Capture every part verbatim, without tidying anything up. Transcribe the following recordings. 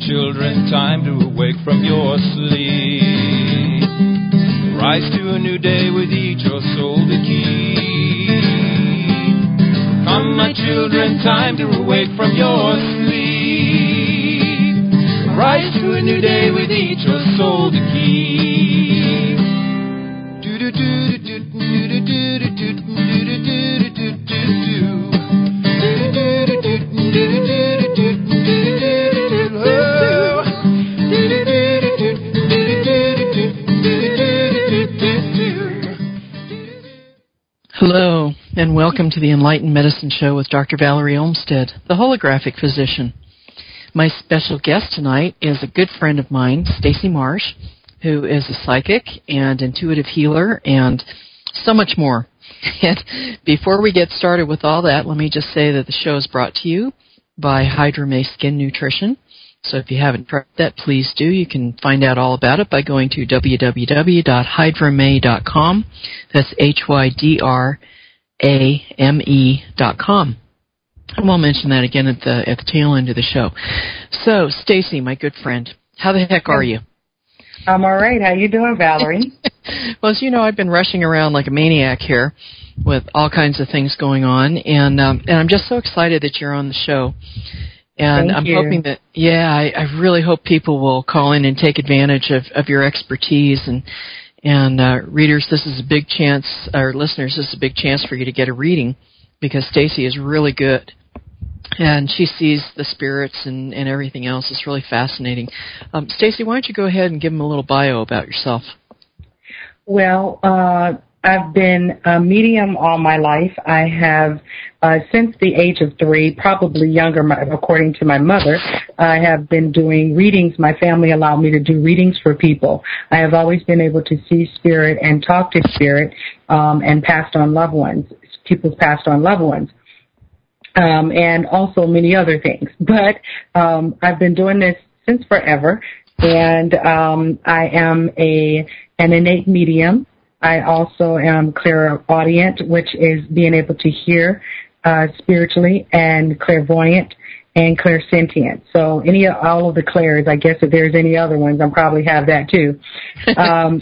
children, time to awake from your sleep. Rise to a new day with each your soul to keep. Come, my children, time to awake from your sleep. Rise to a new day with each your soul to keep. Do do do do do do do do do do do do. Hello, and welcome to the Enlightened Medicine Show with Doctor Valerie Olmstead, the holographic physician. My special guest tonight is a good friend of mine, Stacy Marsh, who is a psychic and intuitive healer and so much more. And before we get started with all that, let me just say that the show is brought to you by Hydra-May Skin Nutrition. So if you haven't tried that, please do. You can find out all about it by going to w w w dot hydra may dot com. That's H Y D R A M E dot com. I won't mention that again at the at the tail end of the show. So, Stacy, my good friend, how the heck are you? I'm all right. How you doing, Valerie? Well, as you know, I've been rushing around like a maniac here with all kinds of things going on, and um, and I'm just so excited that you're on the show. And Thank I'm you. hoping that, yeah, I, I really hope people will call in and take advantage of, of your expertise. And, and uh, readers, this is a big chance, or listeners, this is a big chance for you to get a reading because Stacy is really good. And she sees the spirits and, and everything else. It's really fascinating. Um, Stacy, why don't you go ahead and give them a little bio about yourself? Well, uh, I've been a medium all my life. I have, uh, since the age of three, probably younger, my, according to my mother, I have been doing readings. My family allowed me to do readings for people. I have always been able to see spirit and talk to spirit, um, and passed on loved ones, people's passed on loved ones. Um, and also many other things. But um, I've been doing this since forever, and um, I am a an innate medium. I also am clairaudient, which is being able to hear uh, spiritually, and clairvoyant and clairsentient. So any of all of the clairs, I guess if there's any other ones, I probably have that too. Um,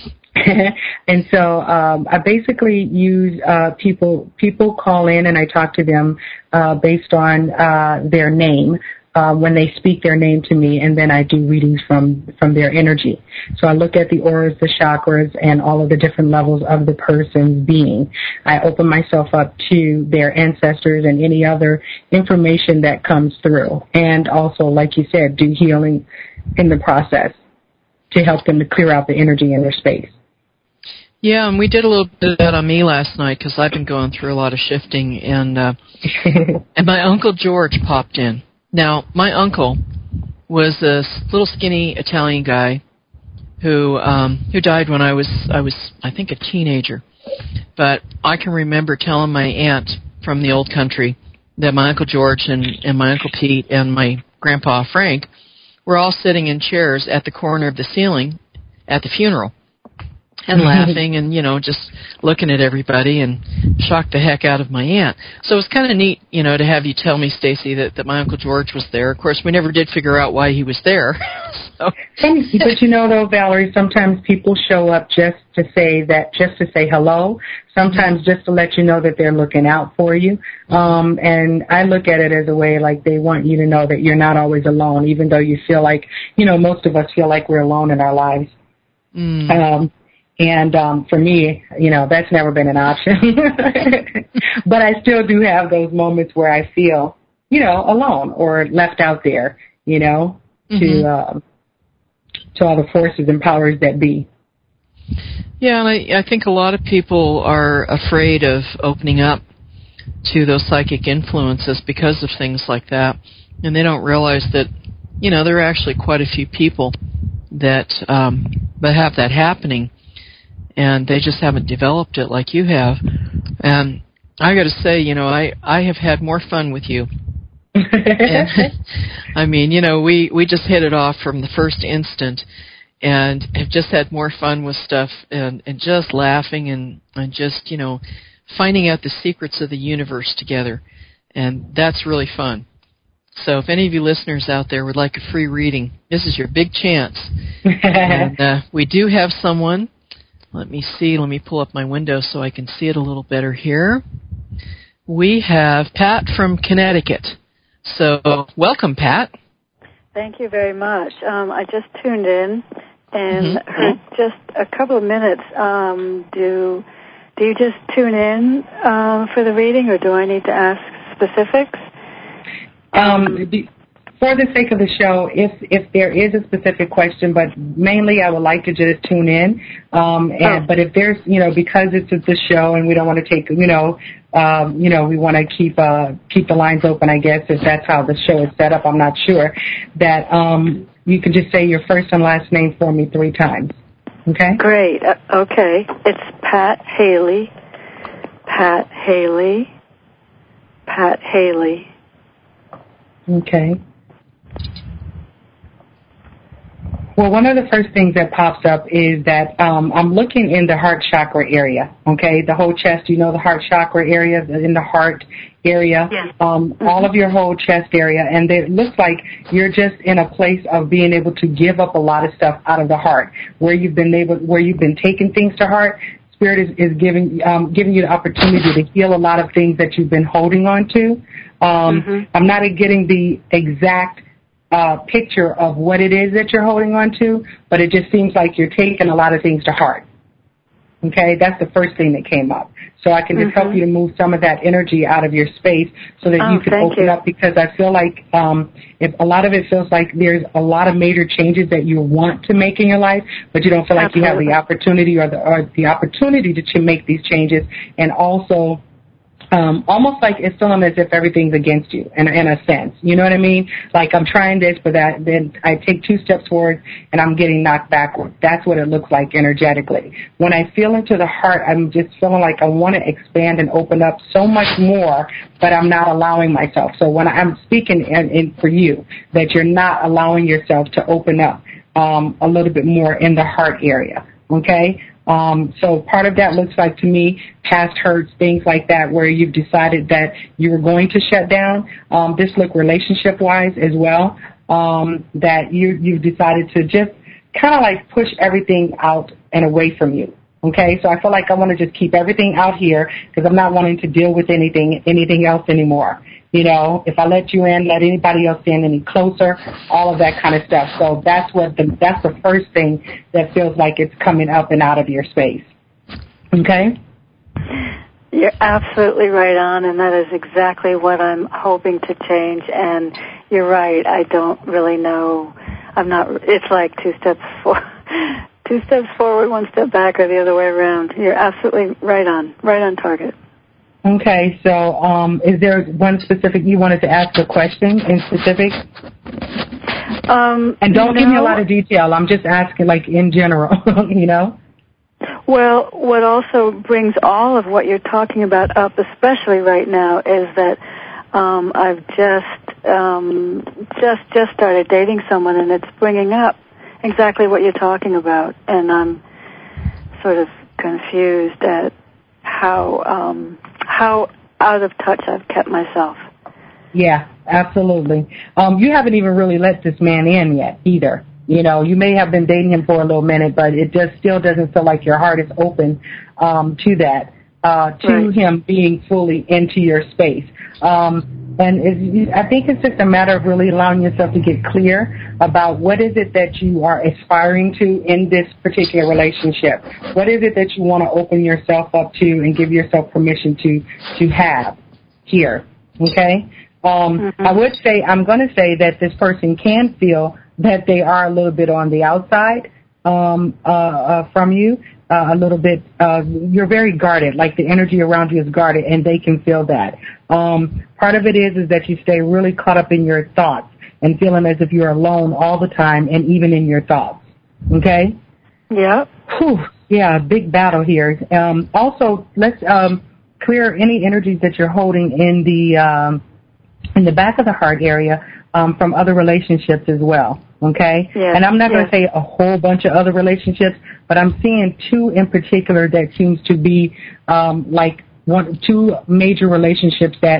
and so um, I basically use uh, people. People call in, and I talk to them uh, based on uh, their name uh, when they speak their name to me, and then I do readings from from their energy. So I look at the auras, the chakras, and all of the different levels of the person's being. I open myself up to their ancestors and any other information that comes through, and also, like you said, do healing in the process to help them to clear out the energy in their space. Yeah, and we did a little bit of that on me last night because I've been going through a lot of shifting, and uh, and my Uncle George popped in. Now, my uncle was this little skinny Italian guy who um, who died when I was I was I think a teenager, but I can remember telling my aunt from the old country that my Uncle George and, and my Uncle Pete and my Grandpa Frank were all sitting in chairs at the corner of the ceiling at the funeral. And laughing and, you know, just looking at everybody and shocked the heck out of my aunt. So it was kind of neat, you know, to have you tell me, Stacy, that, that my Uncle George was there. Of course, we never did figure out why he was there. so. But you know, though, Valerie, sometimes people show up just to say that, just to say hello. Sometimes just to let you know that they're looking out for you. Um, and I look at it as a way like they want you to know that you're not always alone, even though you feel like, you know, most of us feel like we're alone in our lives. Mm. Um, And um, for me, you know, that's never been an option. But I still do have those moments where I feel, you know, alone or left out there, you know, mm-hmm. to uh, to all the forces and powers that be. Yeah, and I, I think a lot of people are afraid of opening up to those psychic influences because of things like that. And they don't realize that, you know, there are actually quite a few people that um, that have that happening. And they just haven't developed it like you have. And I got to say, you know, I, I have had more fun with you. and, I mean, you know, we, we just hit it off from the first instant and have just had more fun with stuff and, and just laughing and, and just, you know, finding out the secrets of the universe together. And that's really fun. So if any of you listeners out there would like a free reading, this is your big chance. And uh, we do have someone. Let me see. Let me pull up my window so I can see it a little better here. We have Pat from Connecticut. So welcome, Pat. Thank you very much. Um, I just tuned in and mm-hmm. heard just a couple of minutes. Um, do do you just tune in uh, for the reading, or do I need to ask specifics? Um, for the sake of the show, if if there is a specific question, but mainly I would like to just tune in. Um, and, oh. But if there's, you know, because it's the show and we don't want to take, you know, um, you know, we want to keep uh, keep the lines open, I guess, if that's how the show is set up. I'm not sure. That um, you can just say your first and last name for me three times. Okay? Great. Uh, okay. It's Pat Haley. Pat Haley. Pat Haley. Okay. Well, one of the first things that pops up is that um, I'm looking in the heart chakra area, okay? The whole chest, you know, the heart chakra area, in the heart area, yes. um, mm-hmm. all of your whole chest area, and it looks like you're just in a place of being able to give up a lot of stuff out of the heart, where you've been able, where you've been taking things to heart. Spirit is, is giving um, giving you the opportunity to heal a lot of things that you've been holding on to. Um, mm-hmm. I'm not getting the exact uh, picture of what it is that you're holding on to, but it just seems like you're taking a lot of things to heart. Okay, that's the first thing that came up. So I can just mm-hmm. help you to move some of that energy out of your space so that oh, you can open you. up, because I feel like um, if a lot of it feels like there's a lot of major changes that you want to make in your life, but you don't feel like Absolutely. you have the opportunity or the, or the opportunity to, to make these changes, and also Um, almost like it's feeling as if everything's against you, in, in a sense. You know what I mean? Like I'm trying this, but that, then I take two steps forward and I'm getting knocked backward. That's what it looks like energetically. When I feel into the heart, I'm just feeling like I want to expand and open up so much more, but I'm not allowing myself. So when I'm speaking in, in for you, that you're not allowing yourself to open up um, a little bit more in the heart area, okay? Um, so part of that looks like to me past hurts, things like that, where you've decided that you were going to shut down. Um, this look relationship-wise as well, um, that you, you've decided to just kind of like push everything out and away from you. Okay, so I feel like I want to just keep everything out here because I'm not wanting to deal with anything, anything else anymore. You know, if I let you in, let anybody else in any closer, all of that kind of stuff. So that's what the, that's the first thing that feels like it's coming up and out of your space. Okay? You're absolutely right on, and that is exactly what I'm hoping to change. And you're right, I don't really know. I'm not, it's like two steps for, two steps forward, one step back, or the other way around. You're absolutely right on, right on target. Okay, so um, is there one specific, you wanted to ask a question in specific? Um, and don't no. give me a lot of detail. I'm just asking, like, in general, you know? Well, what also brings all of what you're talking about up, especially right now, is that um, I've just um, just just started dating someone, and it's bringing up exactly what you're talking about, and I'm sort of confused at how um, how out of touch I've kept myself. Yeah, absolutely. Um, you haven't even really let this man in yet either. You know, you may have been dating him for a little minute, but it just still doesn't feel like your heart is open um, to that, uh, to right. him being fully into your space. Um, and it's, I think it's just a matter of really allowing yourself to get clear about what is it that you are aspiring to in this particular relationship. What is it that you want to open yourself up to and give yourself permission to to have here, okay? Um, mm-hmm. I would say, I'm going to say that this person can feel that they are a little bit on the outside um, uh, uh, from you, uh, a little bit. Uh, you're very guarded, like the energy around you is guarded, and they can feel that. Um, part of it is is that you stay really caught up in your thoughts and feeling as if you're alone all the time, and even in your thoughts. Okay? Yeah. Whew, yeah, big battle here. Um, also, let's um, clear any energies that you're holding in the um, in the back of the heart area. Um, from other relationships as well, okay? Yes, and I'm not going yes. to say a whole bunch of other relationships, but I'm seeing two in particular that seems to be um, like one, two major relationships that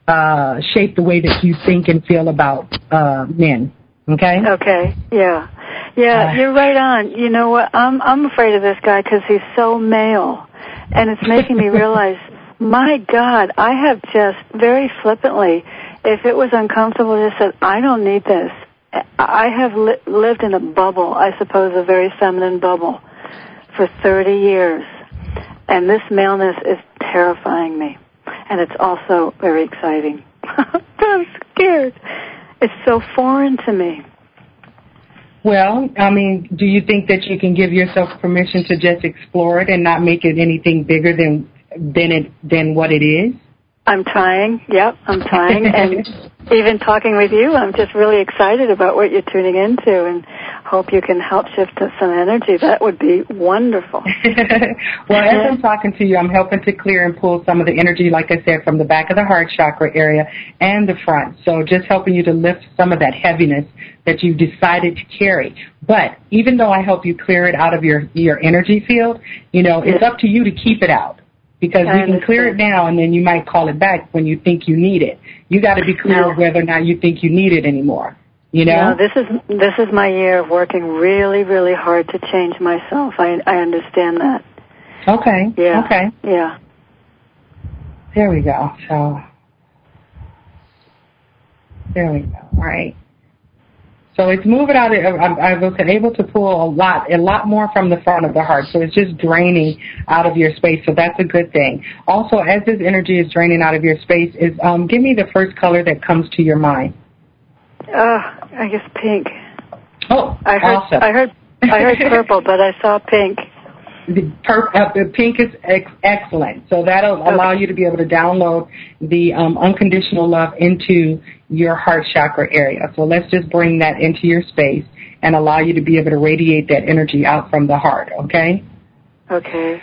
uh, shape the way that you think and feel about uh, men. Okay? Okay, yeah. Yeah, uh, you're right on. You know what? I'm I'm afraid of this guy because he's so male. And it's making me realize, my God, I have just very flippantly, if it was uncomfortable, just said, I don't need this. I have li- lived in a bubble, I suppose, a very feminine bubble, for thirty years. And this maleness is terrifying me. And it's also very exciting. I'm scared. It's so foreign to me. Well, I mean, do you think that you can give yourself permission to just explore it and not make it anything bigger than than it than what it is? I'm trying. Yep, I'm trying. And even talking with you, I'm just really excited about what you're tuning into and hope you can help shift some energy. That would be wonderful. Well, as I'm talking to you, I'm helping to clear and pull some of the energy, like I said, from the back of the heart chakra area and the front. So just helping you to lift some of that heaviness that you've decided to carry. But even though I help you clear it out of your, your energy field, you know, it's up to you to keep it out. Because we can clear it now, and then you might call it back when you think you need it. You got to be clear of whether or not you think you need it anymore. You know, no, this is this is my year of working really, really hard to change myself. I I understand that. Okay. Yeah. Okay. Yeah. There we go. So there we go. All right. So it's moving out. I was able to pull a lot, a lot more from the front of the heart. So it's just draining out of your space. So that's a good thing. Also, as this energy is draining out of your space, is um, give me the first color that comes to your mind. Uh, I guess pink. Oh, I heard, awesome. I heard, I heard purple, but I saw pink. The, per, uh, the pink is ex- excellent. So that'll okay. allow you to be able to download the um, unconditional love into your heart chakra area. So let's just bring that into your space and allow you to be able to radiate that energy out from the heart, okay? Okay.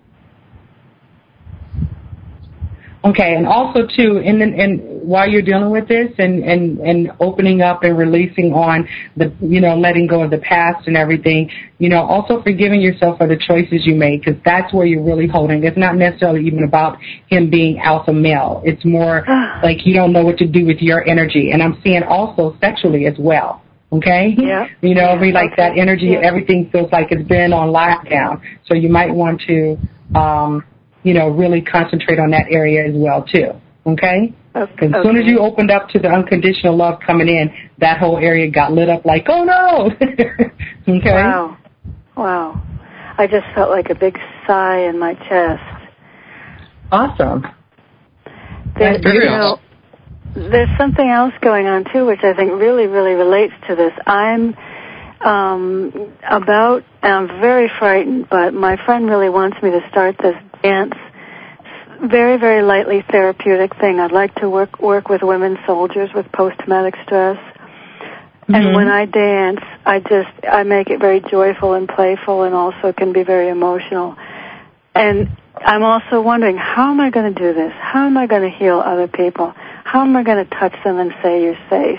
Okay, and also, too, in the, and while you're dealing with this and, and, and opening up and releasing on the, you know, letting go of the past and everything, you know, also forgiving yourself for the choices you made, because that's where you're really holding. It's not necessarily even about him being alpha male. It's more like you don't know what to do with your energy. And I'm seeing also sexually as well. Okay? Yeah. You know, yeah. be like okay. that energy, yeah. everything feels like it's been on lockdown. So you might want to, um, you know, really concentrate on that area as well, too. Okay? Okay. As soon as you opened up to the unconditional love coming in, that whole area got lit up like, oh, no! Okay? Wow. Wow. I just felt like a big sigh in my chest. Awesome. There, you know, there's something else going on, too, which I think really, really relates to this. I'm um, about, and I'm very frightened, but my friend really wants me to start this dance, very, very lightly therapeutic thing. I'd like to work work with women soldiers with post-traumatic stress. Mm-hmm. And when I dance, I just, I make it very joyful and playful and also can be very emotional. And I'm also wondering, how am I going to do this? How am I going to heal other people? How am I going to touch them and say you're safe?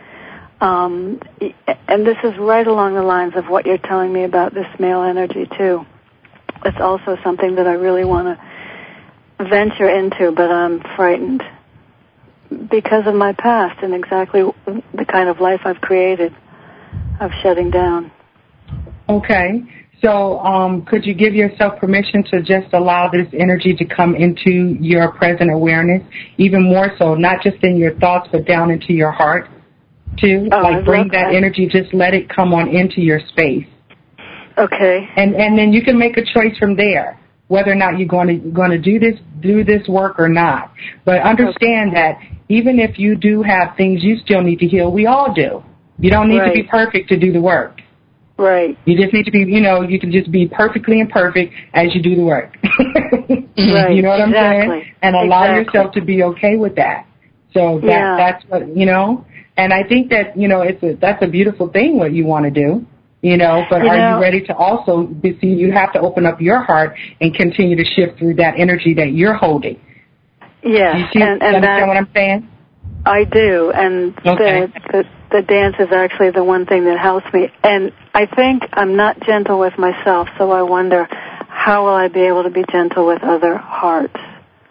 Um, and this is right along the lines of what you're telling me about this male energy, too. It's also something that I really want to venture into, but I'm frightened because of my past and exactly the kind of life I've created of shutting down. Okay. So um, could you give yourself permission to just allow this energy to come into your present awareness, even more so, not just in your thoughts, but down into your heart, too? Oh, like I'd bring love that, that energy, just let it come on into your space. Okay. And and then you can make a choice from there, whether or not you're going to going to do this do this work or not. But understand okay. that even if you do have things you still need to heal, we all do. You don't need right. to be perfect to do the work. Right. You just need to be, you know, you can just be perfectly imperfect as you do the work. Right. You know what exactly. I'm saying? And allow exactly. yourself to be okay with that. So that yeah. that's what, you know. And I think that, you know, it's a, that's a beautiful thing what you want to do. You know, but you are know, you ready to also see? You have to open up your heart and continue to shift through that energy that you're holding. Yes, you see, and, and understand that, what I'm saying? I do, and okay. the, the the dance is actually the one thing that helps me. And I think I'm not gentle with myself, so I wonder how will I be able to be gentle with other hearts.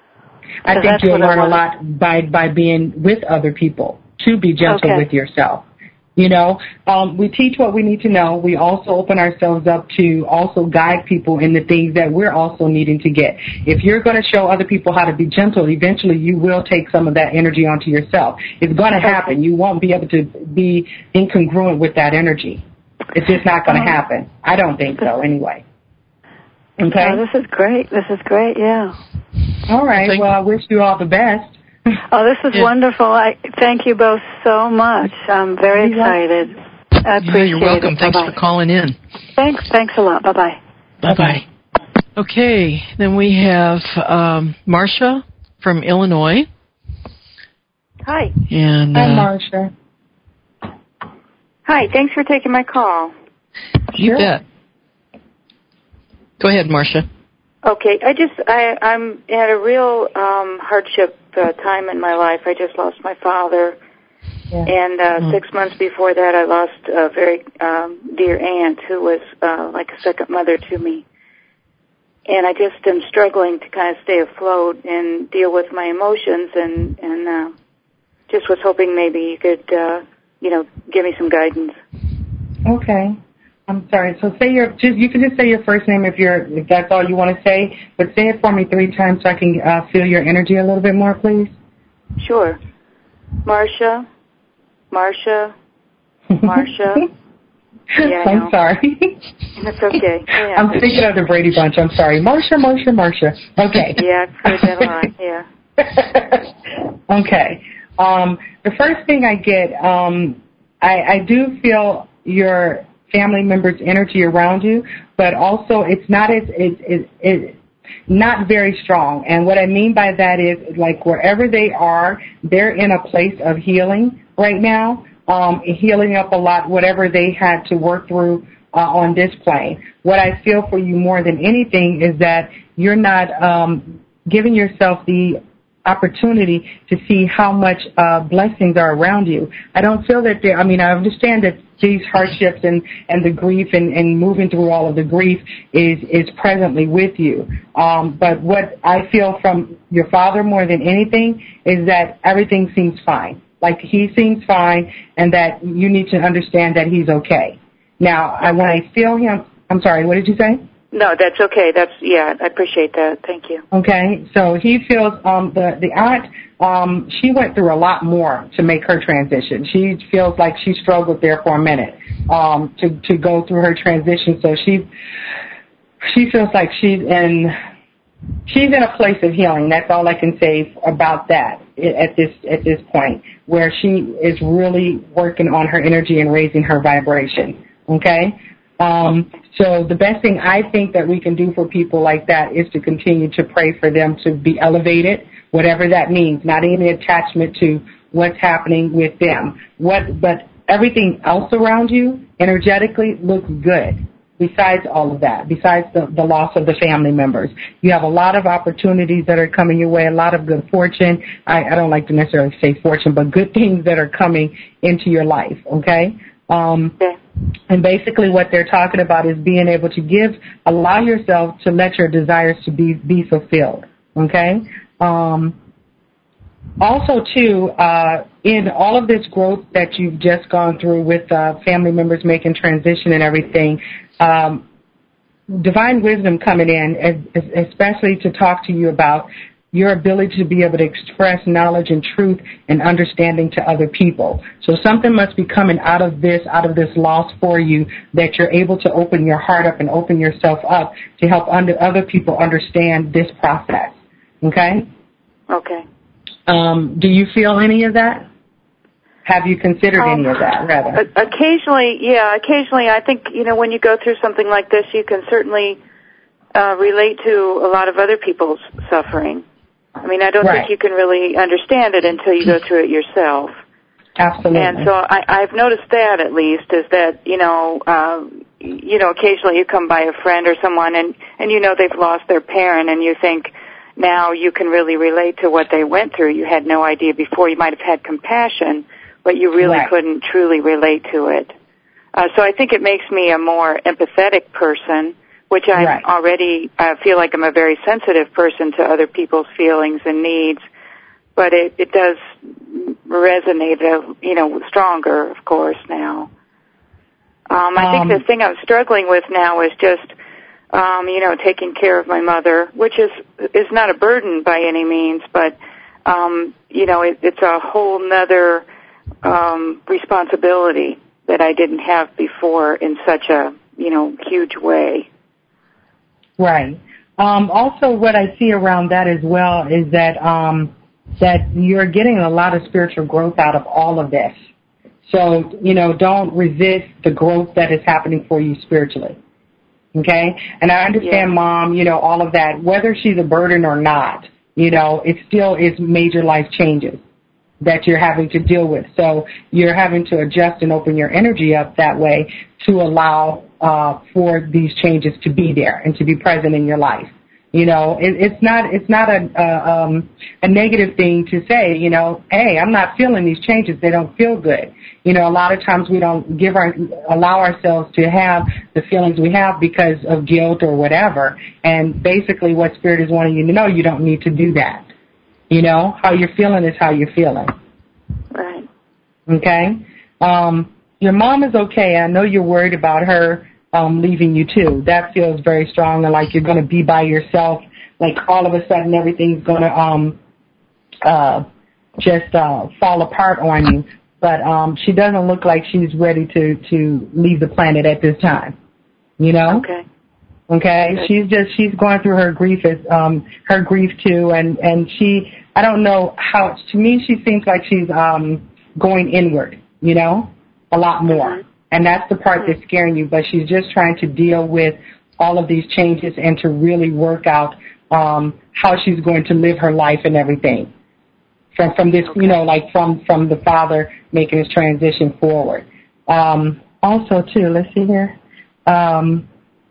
I So think that's you'll what I learn a want. lot by, by being with other people, to be gentle Okay. with yourself. You know, um, we teach what we need to know. We also open ourselves up to also guide people in the things that we're also needing to get. If you're going to show other people how to be gentle, eventually you will take some of that energy onto yourself. It's going to happen. Okay. You won't be able to be incongruent with that energy. It's just not going to Um, happen. I don't think so, anyway. Okay? Oh, this is great. This is great, yeah. All right. Thank- Well, I wish you all the best. Oh, this is Yeah. wonderful. I thank you both so much. I'm very You're welcome. excited. I appreciate Yeah, you're welcome. it. Thanks Bye-bye. for calling in. Thanks. Thanks a lot. Bye-bye. Bye-bye. Okay, then we have um, Marcia from Illinois. Hi. And Hi, uh, Marcia. Hi, thanks for taking my call. you Sure. bet. Go ahead, Marcia. Okay, I just, I, I'm at a real um, hardship uh, time in my life. I just lost my father, Yeah. and uh, Mm. six months before that I lost a very um, dear aunt who was uh, like a second mother to me. And I just am struggling to kind of stay afloat and deal with my emotions, and, and uh, just was hoping maybe you could, uh, you know, give me some guidance. Okay. I'm sorry. So say your just you can just say your first name if you're if that's all you want to say, but say it for me three times so I can uh, feel your energy a little bit more, please. Sure. Marcia, Marcia, Marcia. Yeah, I I'm know. sorry. That's okay. Yeah. I'm thinking of the Brady Bunch. I'm sorry. Marcia, Marcia, Marcia. Okay. Yeah, I've heard that a lot. Yeah. Okay. Um, the first thing I get, um, I, I do feel your family members' energy around you, but also it's not as it, it, it, not very strong. And what I mean by that is, like, wherever they are, they're in a place of healing right now, um, healing up a lot, whatever they had to work through uh, on this plane. What I feel for you more than anything is that you're not um, giving yourself the opportunity to see how much uh, blessings are around you. I don't feel that there, I mean, I understand that these hardships and, and the grief and, and moving through all of the grief is, is presently with you. Um, but what I feel from your father more than anything is that everything seems fine. Like he seems fine, and that you need to understand that he's okay. Now, I, when I feel him, I'm sorry, what did you say? No, that's okay. That's yeah, I appreciate that. Thank you. Okay, so he feels um, the the aunt. Um, she went through a lot more to make her transition. She feels like she struggled there for a minute um, to to go through her transition. So she she feels like she's in she's in a place of healing. That's all I can say about that at this at this point, where she is really working on her energy and raising her vibration. Okay. Um, so the best thing I think that we can do for people like that is to continue to pray for them to be elevated, whatever that means, not any attachment to what's happening with them. What, but everything else around you energetically looks good besides all of that, besides the, the loss of the family members. You have a lot of opportunities that are coming your way, a lot of good fortune. I, I don't like to necessarily say fortune, but good things that are coming into your life, okay? Um, okay. And basically what they're talking about is being able to give, allow yourself to let your desires to be, be fulfilled, okay? Um, also, too, uh, in all of this growth that you've just gone through with uh, family members making transition and everything, um, divine wisdom coming in, especially to talk to you about your ability to be able to express knowledge and truth and understanding to other people. So something must be coming out of this, out of this loss for you, that you're able to open your heart up and open yourself up to help under, other people understand this process. Okay? Okay. Um, do you feel any of that? Have you considered Um, any of that, rather? Occasionally, yeah, occasionally I think, you know, when you go through something like this, you can certainly uh, relate to a lot of other people's suffering. I mean, I don't Right. think you can really understand it until you go through it yourself. Absolutely. And so I, I've noticed that, at least, is that, you know, uh, you know, occasionally you come by a friend or someone and, and you know they've lost their parent, and you think now you can really relate to what they went through. You had no idea before. You might have had compassion, but you really Right. couldn't truly relate to it. Uh, so I think it makes me a more empathetic person, which I Right. already uh, feel like I'm a very sensitive person to other people's feelings and needs, but it, it does resonate, uh, you know, stronger, of course, now. Um, I Um, think the thing I'm struggling with now is just, um, you know, taking care of my mother, which is is not a burden by any means, but, um, you know, it, it's a whole nother um, responsibility that I didn't have before in such a, you know, huge way. Right. Um, also, what I see around that as well is that um, that you're getting a lot of spiritual growth out of all of this. So, you know, don't resist the growth that is happening for you spiritually. Okay? And I understand, Yeah. Mom, you know, all of that. Whether she's a burden or not, you know, it still is major life changes that you're having to deal with. So you're having to adjust and open your energy up that way to allow uh, for these changes to be there and to be present in your life. You know, it, it's not it's not a a, um, a negative thing to say. You know, hey, I'm not feeling these changes; they don't feel good. You know, a lot of times we don't give our allow ourselves to have the feelings we have because of guilt or whatever. And basically, what Spirit is wanting you to know, you don't need to do that. You know, how you're feeling is how you're feeling. Right. Okay? Um, your mom is okay. I know you're worried about her um, leaving you, too. That feels very strong and like you're going to be by yourself. Like all of a sudden everything's going to um, uh, just uh, fall apart on you. But um, she doesn't look like she's ready to, to leave the planet at this time. You know? Okay. Okay, Good. she's just she's going through her grief as um her grief too, and and she I don't know how to me she seems like she's um going inward, you know, a lot more, Mm-hmm. and that's the part Mm-hmm. that's scaring you. But she's just trying to deal with all of these changes and to really work out um how she's going to live her life and everything from from this, Okay. you know, like from from the father making his transition forward. Um, also too, let's see here. Um,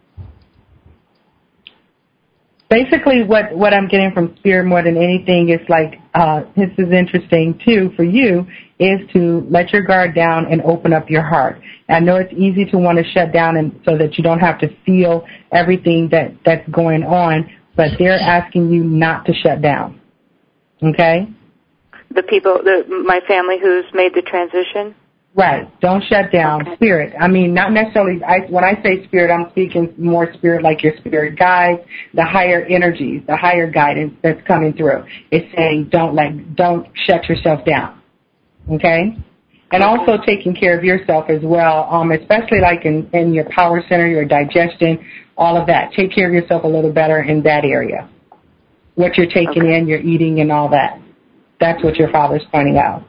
Basically, what, what I'm getting from Spirit more than anything is like, uh, this is interesting too for you, is to let your guard down and open up your heart. I know it's easy to want to shut down and so that you don't have to feel everything that, that's going on, but they're asking you not to shut down. Okay? The people, the, my family who's made the transition? Right. Don't shut down. Okay. Spirit. I mean, not necessarily, I, when I say spirit, I'm speaking more spirit like your spirit guides, the higher energies, the higher guidance that's coming through. It's saying don't let, don't shut yourself down. Okay? And Okay. also taking care of yourself as well, um, especially like in, in your power center, your digestion, all of that. Take care of yourself a little better in that area. What you're taking Okay. in, you're eating and all that. That's what your father's pointing out.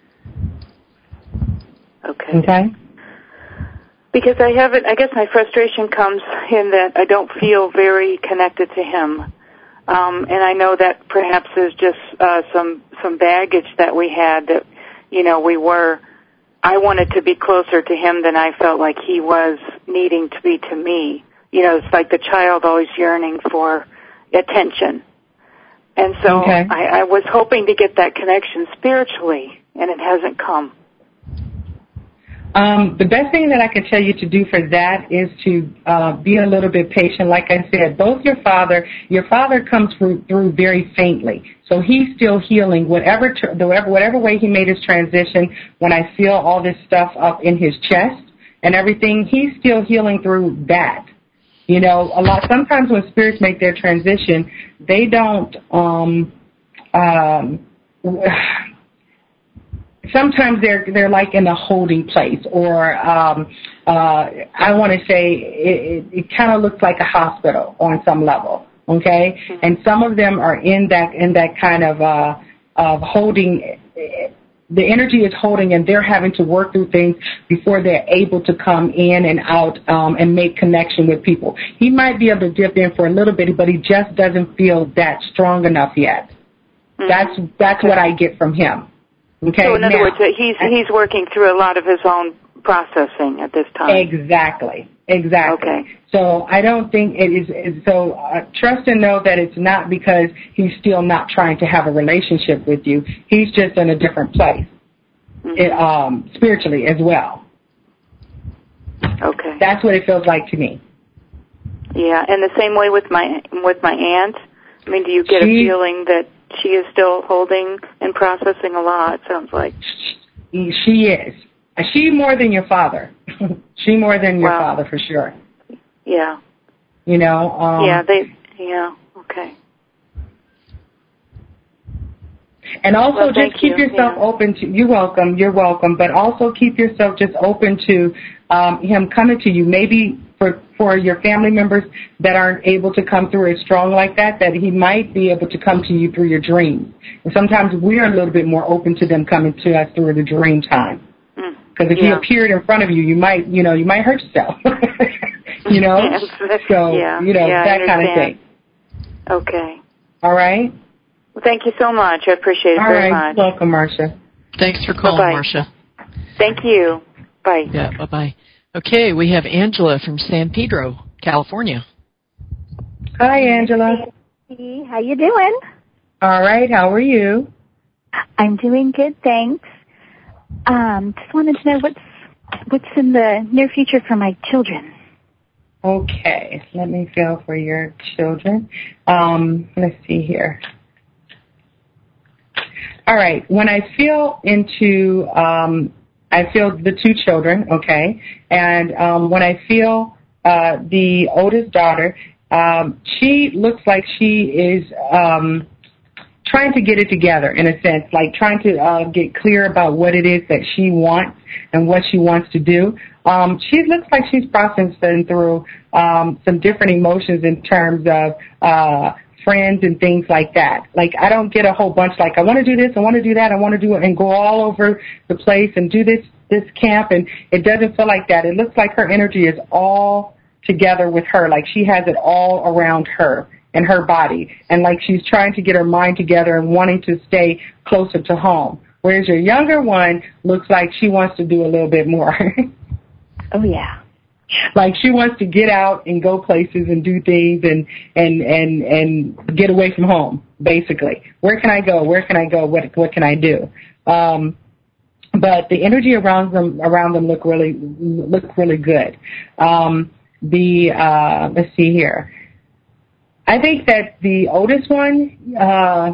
Okay. Okay? Because I haven't, I guess my frustration comes in that I don't feel very connected to him. Um, and I know that perhaps there's just uh, some some baggage that we had that, you know, we were, I wanted to be closer to him than I felt like he was needing to be to me. You know, it's like the child always yearning for attention. And so Okay. I, I was hoping to get that connection spiritually, and it hasn't come. Um, the best thing that I can tell you to do for that is to uh, be a little bit patient. Like I said, both your father, your father comes through, through very faintly, so he's still healing. Whatever, tr- whatever, whatever way he made his transition, when I feel all this stuff up in his chest and everything, he's still healing through that. You know, a lot. Sometimes when spirits make their transition, they don't. Um, um, Sometimes they're they're like in a holding place, or um, uh, I want to say it, it, it kind of looks like a hospital on some level, okay? Mm-hmm. And some of them are in that in that kind of uh, of holding. The energy is holding, and they're having to work through things before they're able to come in and out um, and make connection with people. He might be able to dip in for a little bit, but he just doesn't feel that strong enough yet. Mm-hmm. That's that's okay. What I get from him. Okay. So in other now, words, he's he's working through a lot of his own processing at this time. Exactly. Exactly. Okay. So I don't think it is. is so uh, trust and know that it's not because he's still not trying to have a relationship with you. He's just in a different place, mm-hmm. it, um, spiritually as well. Okay. That's what it feels like to me. Yeah, and the same way with my with my aunt. I mean, do you get she, a feeling that she is still holding and processing a lot? It sounds like she is. She more than your father. She more than your wow. father for sure. Yeah. You know. Um, yeah. They. Yeah. Okay. And also well, just keep you. yourself yeah. open to, you're welcome, you're welcome, but also keep yourself just open to um, him coming to you. Maybe for, for your family members that aren't able to come through as strong like that, that he might be able to come to you through your dreams. And sometimes we're a little bit more open to them coming to us through the dream time. Because if yeah. he appeared in front of you, you might, you know, you might hurt yourself. You know? So, yeah. you know, yeah, that kind of thing. Okay. All right? Well, thank you so much. I appreciate it All very right. much. Welcome, Marcia. Thanks for calling, Bye-bye. Marcia. Thank you. Bye. Yeah, bye-bye. Okay, we have Angela from San Pedro, California. Hi, Angela. Hey, how you doing? All right. How are you? I'm doing good, thanks. Um, just wanted to know what's what's in the near future for my children. Okay, let me feel for your children. Um, let's see here. All right, when I feel into, um, I feel the two children, okay, and um, when I feel uh, the oldest daughter, um, she looks like she is um, trying to get it together in a sense, like trying to uh, get clear about what it is that she wants and what she wants to do. Um, she looks like she's processing through um, some different emotions in terms of uh, friends and things like that. Like, I don't get a whole bunch like, I want to do this, I want to do that, I want to do it, and go all over the place and do this, this camp, and it doesn't feel like that. It looks like her energy is all together with her, like she has it all around her and her body, and like she's trying to get her mind together and wanting to stay closer to home. Whereas your younger one looks like she wants to do a little bit more. Oh, yeah. Like she wants to get out and go places and do things and, and, and, and get away from home, basically. Where can I go? Where can I go? What, what can I do? Um, but the energy around them, around them look really, look really good. Um, the, uh, let's see here. I think that the oldest one, uh,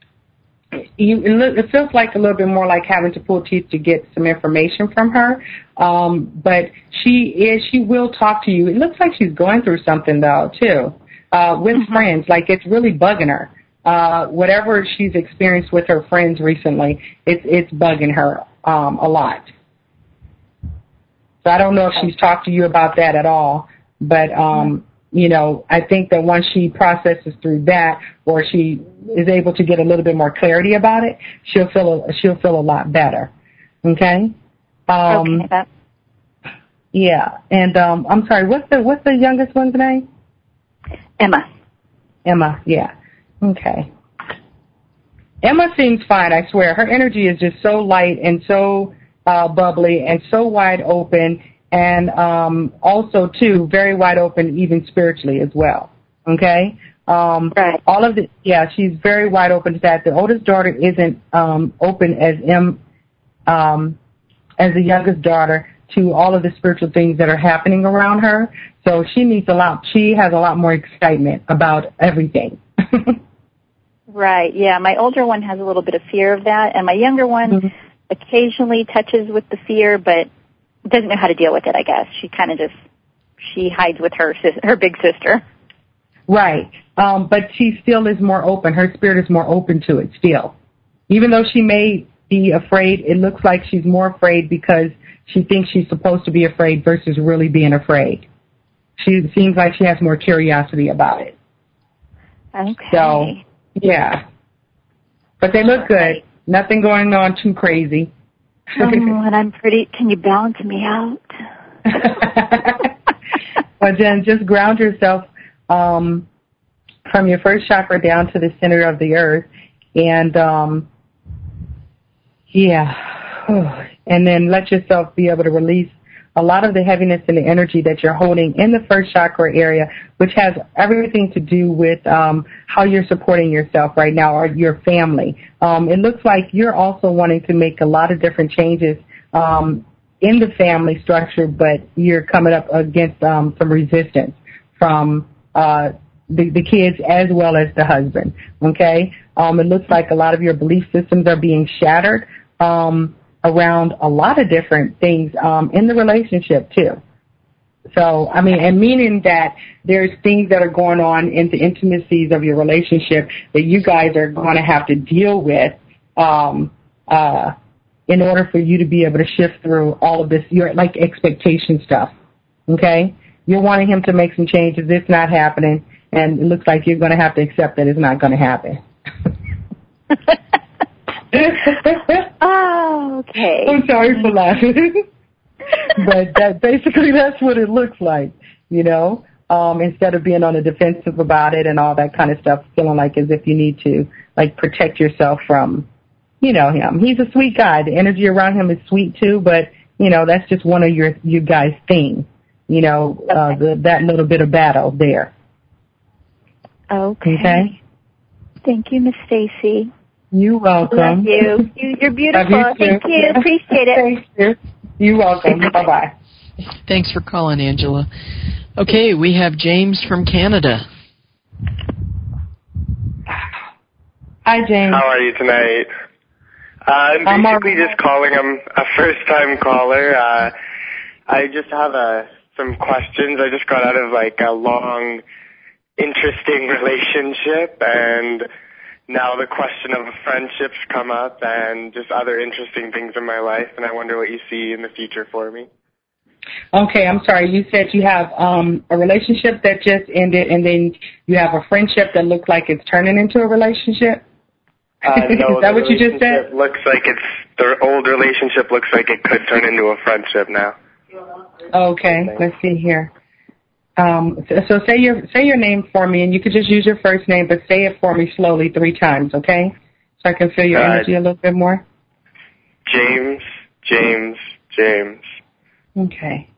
You, it feels like a little bit more like having to pull teeth to get some information from her. Um, but she is, she will talk to you. It looks like she's going through something though, too, uh, with mm-hmm. friends. Like it's really bugging her. Uh, whatever she's experienced with her friends recently, it's, it's bugging her, um, a lot. So I don't know if she's talked to you about that at all, but, um, you know, I think that once she processes through that, or she is able to get a little bit more clarity about it, she'll feel a, she'll feel a lot better. Okay. Um, okay. That- yeah, and um, I'm sorry. What's the what's the youngest one's name? Emma. Emma. Yeah. Okay. Emma seems fine. I swear, her energy is just so light and so uh, bubbly and so wide open. And um, also, too, very wide open, even spiritually as well. Okay? Um, right. All of the, yeah, she's very wide open to that. The oldest daughter isn't um, open as M, um, as the youngest daughter to all of the spiritual things that are happening around her. So she needs a lot. She has a lot more excitement about everything. Right. Yeah. My older one has a little bit of fear of that, and my younger one mm-hmm. occasionally touches with the fear, but doesn't know how to deal with it, I guess. She kind of just, she hides with her sis, her big sister. Right. Um, but she still is more open. Her spirit is more open to it still. Even though she may be afraid, it looks like she's more afraid because she thinks she's supposed to be afraid versus really being afraid. She seems like she has more curiosity about it. Okay. So, yeah. But they look good. Nothing going on too crazy. Oh, and I'm pretty, can you balance me out? But then just ground yourself um, from your first chakra down to the center of the earth. And, um, yeah. And then let yourself be able to release a lot of the heaviness and the energy that you're holding in the first chakra area, which has everything to do with um, how you're supporting yourself right now or your family. Um, it looks like you're also wanting to make a lot of different changes um, in the family structure, but you're coming up against um, some resistance from uh, the, the kids as well as the husband. Okay, um, it looks like a lot of your belief systems are being shattered um, around a lot of different things um, in the relationship too. So, I mean, and meaning that there's things that are going on in the intimacies of your relationship that you guys are going to have to deal with um, uh, in order for you to be able to shift through all of this, your like expectation stuff. Okay? You're wanting him to make some changes. It's not happening, and it looks like you're going to have to accept that it's not going to happen. Oh, okay. I'm sorry for laughing. But that basically that's what it looks like, you know, um, instead of being on the defensive about it and all that kind of stuff, feeling like as if you need to, like, protect yourself from, you know, him. He's a sweet guy. The energy around him is sweet, too, but, you know, that's just one of your, you guys' things, you know, uh, the, that little bit of battle there. Okay. Okay? Thank you, Miss Stacy. You're welcome. Love you. you you're beautiful. You Thank you. Appreciate it. Thank you. You're welcome. Bye-bye. Thanks for calling, Angela. Okay, we have James from Canada. Hi, James. How are you tonight? Uh, I'm basically I'm just calling. I'm a first-time caller. Uh, I just have uh, some questions. I just got out of, like, a long, interesting relationship, and now the question of friendships come up and just other interesting things in my life, and I wonder what you see in the future for me. Okay, I'm sorry. You said you have um, a relationship that just ended, and then you have a friendship that looks like it's turning into a relationship? Uh, no, Is that what you just said? Looks like it's, the old relationship looks like it could turn into a friendship now. Okay, let's see here. Um, so, so say your say your name for me, and you could just use your first name, but say it for me slowly three times, okay? So I can feel your uh, energy a little bit more. James, James, James. Okay.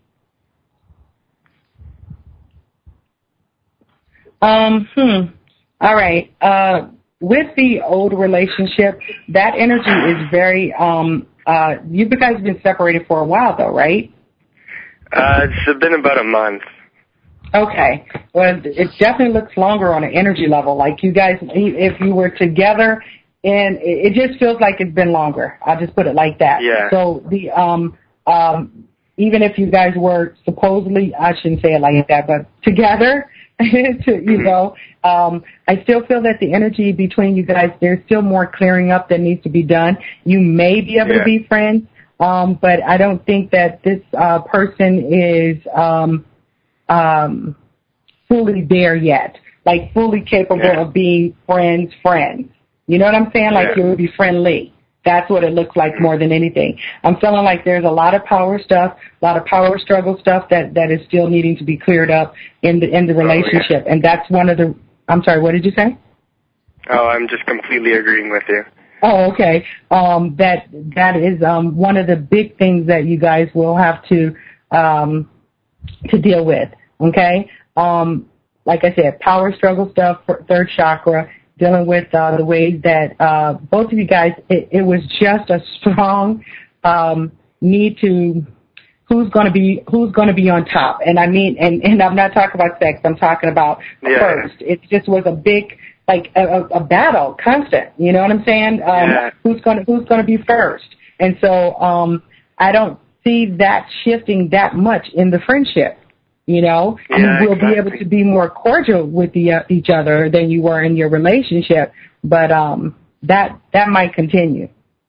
Um. Hmm. All right. Uh, with the old relationship, that energy is very. Um. Uh. You guys have been separated for a while, though, right? Uh, it's been about a month. Okay. Well, it definitely looks longer on an energy level. Like you guys, if you were together, and it just feels like it's been longer. I'll just put it like that. Yeah. So the um um even if you guys were supposedly, I shouldn't say it like that, but together, to, you mm-hmm. know, um, I still feel that the energy between you guys, there's still more clearing up that needs to be done. You may be able yeah. to be friends, um, but I don't think that this uh, person is. Um, Um, fully there yet, like fully capable yeah. of being friends, friends. You know what I'm saying? Like yeah. you would be friendly. That's what it looks like more than anything. I'm feeling like there's a lot of power stuff, a lot of power struggle stuff that, that is still needing to be cleared up in the in the relationship. Oh, yeah. And that's one of the. I'm sorry. What did you say? Oh, I'm just completely agreeing with you. Oh, okay. Um, that that is um, one of the big things that you guys will have to um, to deal with. Okay, um, like I said, power struggle stuff, third chakra, dealing with uh, the ways that uh, both of you guys, it, it was just a strong um, need to, who's going to be who's going to be on top, and I mean, and, and I'm not talking about sex, I'm talking about yeah. first. It just was a big, like a, a battle, constant. You know what I'm saying? Um, yeah. Who's going to who's going to be first? And so um, I don't see that shifting that much in the friendship. You know, yeah, you will exactly. be able to be more cordial with the, uh, each other than you were in your relationship, but um, that that might continue.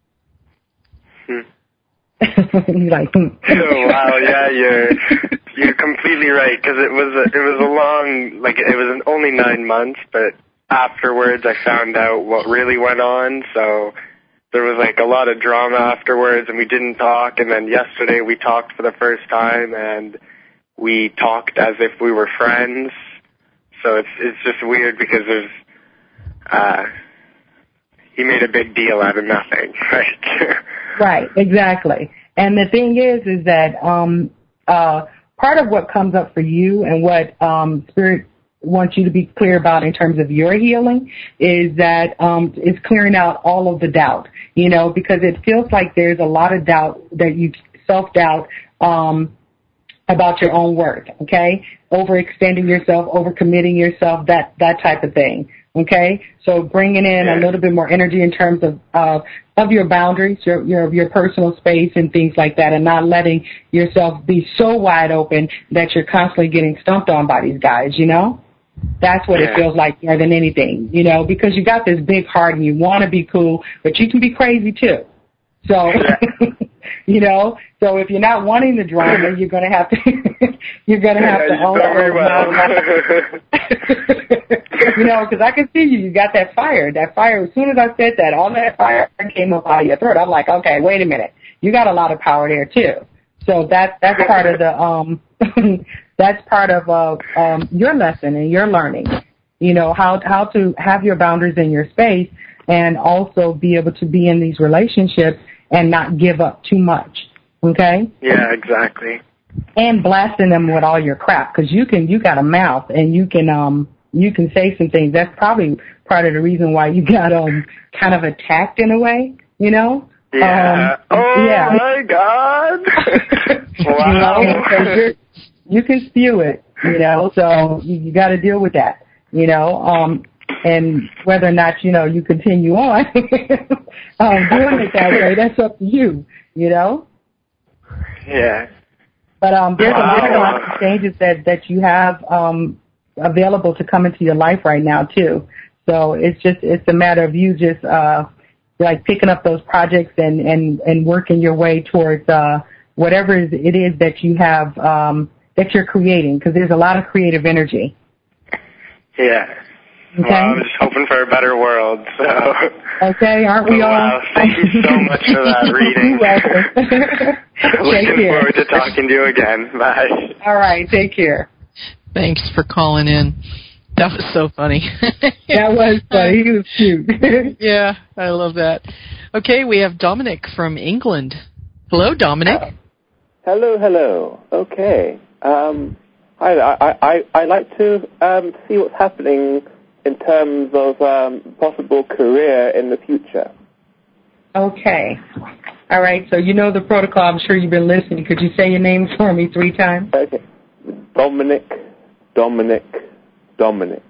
Hmm. You're like, hmm. Oh, wow, yeah, you're you're completely right, because it was a, it was a long, like it was only nine months, but afterwards I found out what really went on, so there was like a lot of drama afterwards, and we didn't talk, and then yesterday we talked for the first time, and we talked as if we were friends, so it's it's just weird because there's, uh, he made a big deal out of nothing, right? Right, exactly. And the thing is, is that um, uh, part of what comes up for you and what um, Spirit wants you to be clear about in terms of your healing is that um, it's clearing out all of the doubt, you know, because it feels like there's a lot of doubt that you, self-doubt, um, about your own worth, okay? Overextending yourself, overcommitting yourself, that, that type of thing, okay? So bringing in a little bit more energy in terms of, uh, of your boundaries, your, your, your personal space and things like that, and not letting yourself be so wide open that you're constantly getting stumped on by these guys, you know? That's what it feels like more than anything, you know, because you got this big heart and you want to be cool, but you can be crazy too. So, you know, so if you're not wanting the drama, you're going to have to, you're going to have yeah, to also, very well. you know, because I can see you, you got that fire, that fire. As soon as I said that, all that fire came up out of your throat. I'm like, okay, wait a minute. You got a lot of power there too. So that's, that's part of the, um, that's part of, uh, um, your lesson and your learning, you know, how, how to have your boundaries in your space and also be able to be in these relationships and not give up too much, okay? Yeah, exactly. And blasting them with all your crap, because you can, you got a mouth and you can, um, you can say some things. That's probably part of the reason why you got, um, kind of attacked in a way, you know? Yeah. Um, oh yeah. my God. Wow. You know, 'cause you're, you can spew it, you know, so you, you got to deal with that, you know, um, and whether or not, you know, you continue on um, doing it that way, that's up to you, you know? Yeah. But um, there's, wow. a, there's a lot of changes that, that you have um, available to come into your life right now, too. So it's just, it's a matter of you just, uh, like, picking up those projects and, and, and working your way towards uh, whatever it is that you have, um, that you're creating, because there's a lot of creative energy. Yeah. Okay. Well, I'm just hoping for a better world, so. Okay, aren't we oh, all? Wow, thank you so much for that reading. You're welcome. Looking forward to talking to you again. Bye. All right, take care. Thanks for calling in. That was so funny. That was funny. He was cute. Yeah, I love that. Okay, we have Dominic from England. Hello, Dominic. Uh, hello, hello. Okay. Um, I, I, I, I like to um, see what's happening in terms of um, possible career in the future. Okay. All right, so you know the protocol. I'm sure you've been listening. Could you say your name for me three times? Okay. Dominic, Dominic, Dominic.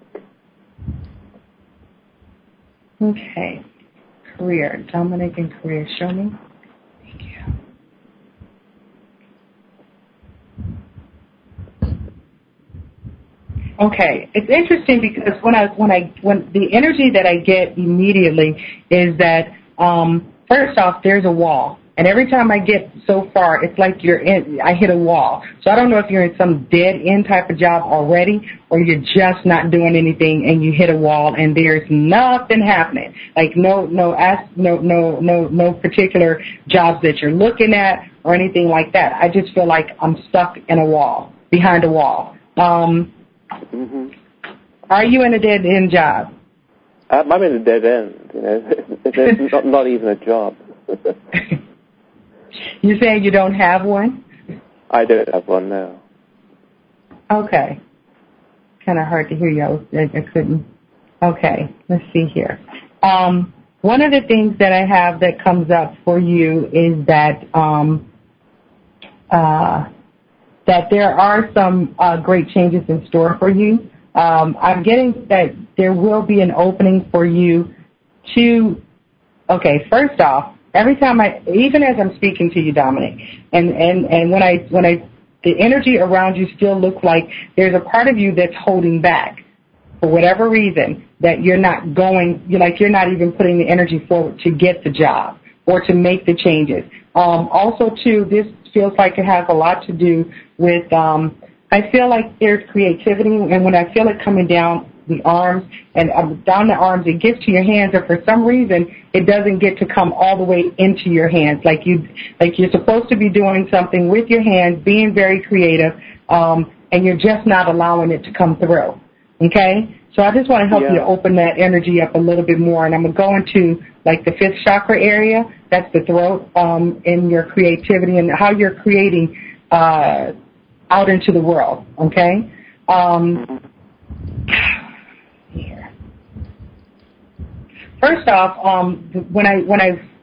Okay. Career. Dominic and career. Show me. Thank you. Okay, it's interesting because when I when I when the energy that I get immediately is that um, first off, there's a wall, and every time I get so far, it's like you're in. I hit a wall, so I don't know if you're in some dead end type of job already, or you're just not doing anything, and you hit a wall, and there's nothing happening. Like no no no no no no particular jobs that you're looking at or anything like that. I just feel like I'm stuck in a wall, behind a wall. Um, Mm-hmm. Are you in a dead end job? Um, I'm in a dead end. You know, it's not, not even a job. You saying you don't have one? I don't have one now. Okay. Kind of hard to hear you. I, was, I, I couldn't. Okay. Let's see here. Um, one of the things that I have that comes up for you is that um, uh, that there are some uh, great changes in store for you. Um, I'm getting that there will be an opening for you to, okay, first off, every time I, even as I'm speaking to you, Dominic, and, and, and when I, when I, the energy around you still looks like there's a part of you that's holding back for whatever reason, that you're not going, you're like you're not even putting the energy forward to get the job or to make the changes. Um, also, too, this feels like it has a lot to do with, um, I feel like there's creativity, and when I feel it coming down the arms and um, down the arms, it gets to your hands, and for some reason, it doesn't get to come all the way into your hands. Like you, like you're supposed to be doing something with your hands, being very creative, um, and you're just not allowing it to come through. Okay? So I just want to help yeah. you to open that energy up a little bit more, and I'm going to go into like the fifth chakra area. That's the throat, um, in your creativity and how you're creating uh, out into the world. Okay. Um, here. First off, um, when I when I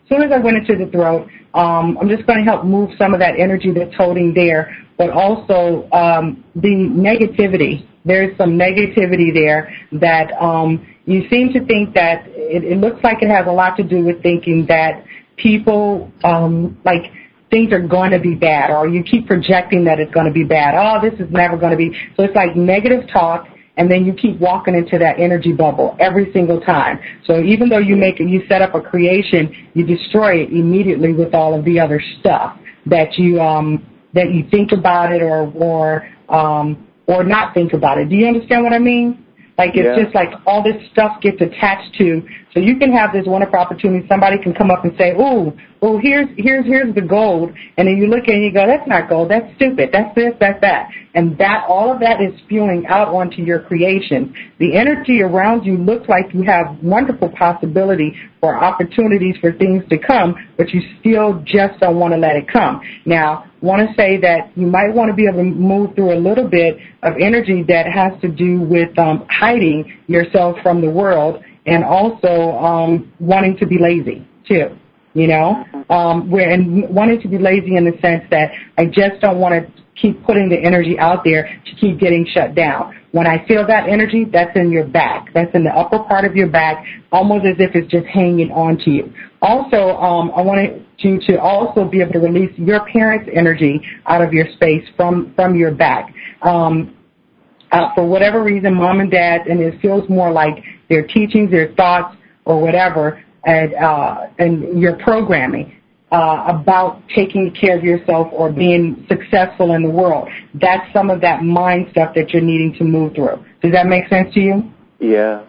soon as I went into the throat, um, I'm just going to help move some of that energy that's holding there, but also um, the negativity. There's some negativity there that um, you seem to think that it, it looks like it has a lot to do with thinking that people, um, like, things are going to be bad, or you keep projecting that it's going to be bad. Oh, this is never going to be. So it's like negative talk, and then you keep walking into that energy bubble every single time. So even though you make it, you set up a creation, you destroy it immediately with all of the other stuff that you um, that you think about it or or um, or not think about it. Do you understand what I mean? Like it's yeah. just like all this stuff gets attached to. So you can have this wonderful opportunity. Somebody can come up and say, "Ooh, oh, here's here's here's the gold," and then you look at it and you go, "That's not gold. That's stupid. That's this. That's that." And that all of that is spewing out onto your creation. The energy around you looks like you have wonderful possibility for opportunities for things to come, but you still just don't want to let it come. Now, want to say that you might want to be able to move through a little bit of energy that has to do with um, hiding yourself from the world, and also um, wanting to be lazy too. You know, um, where and wanting to be lazy in the sense that I just don't want to keep putting the energy out there to keep getting shut down. When I feel that energy, that's in your back. That's in the upper part of your back, almost as if it's just hanging on to you. Also, um, I wanted you to also be able to release your parents' energy out of your space from, from your back. Um, uh, for whatever reason, mom and dad, and it feels more like their teachings, their thoughts, or whatever, and, uh, and your programming. Uh, about taking care of yourself or being successful in the world. That's some of that mind stuff that you're needing to move through. Does that make sense to you? Yeah.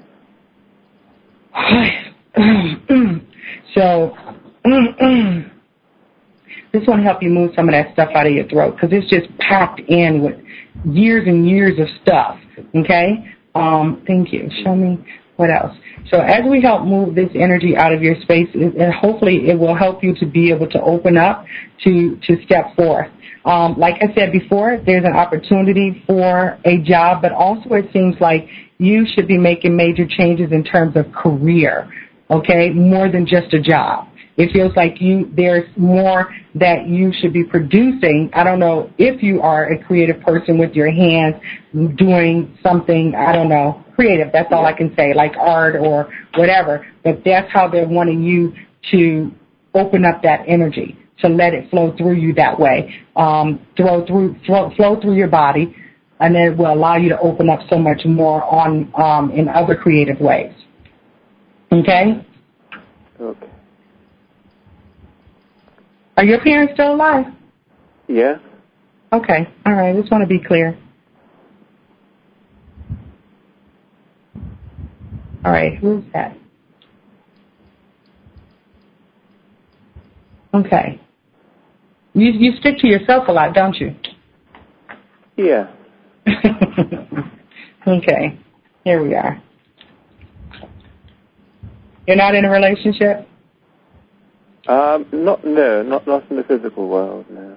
So, this want to help you move some of that stuff out of your throat because it's just packed in with years and years of stuff. Okay? Um, thank you. Show me what else. So as we help move this energy out of your space, and hopefully it will help you to be able to open up to, to step forth. Um, like I said before, there's an opportunity for a job, but also it seems like you should be making major changes in terms of career, okay, more than just a job. It feels like you there's more that you should be producing. I don't know if you are a creative person with your hands doing something, I don't know, creative. That's all I can say, like art or whatever. But that's how they're wanting you to open up that energy, to let it flow through you that way, um, flow through flow, flow through your body, and then it will allow you to open up so much more on um, in other creative ways. Okay? Okay. Are your parents still alive? Yeah. Okay. All right. I just want to be clear. All right. Who's that? Okay. You you stick to yourself a lot, don't you? Yeah. Okay. Here we are. You're not in a relationship? Um, not no, not not in the physical world, no.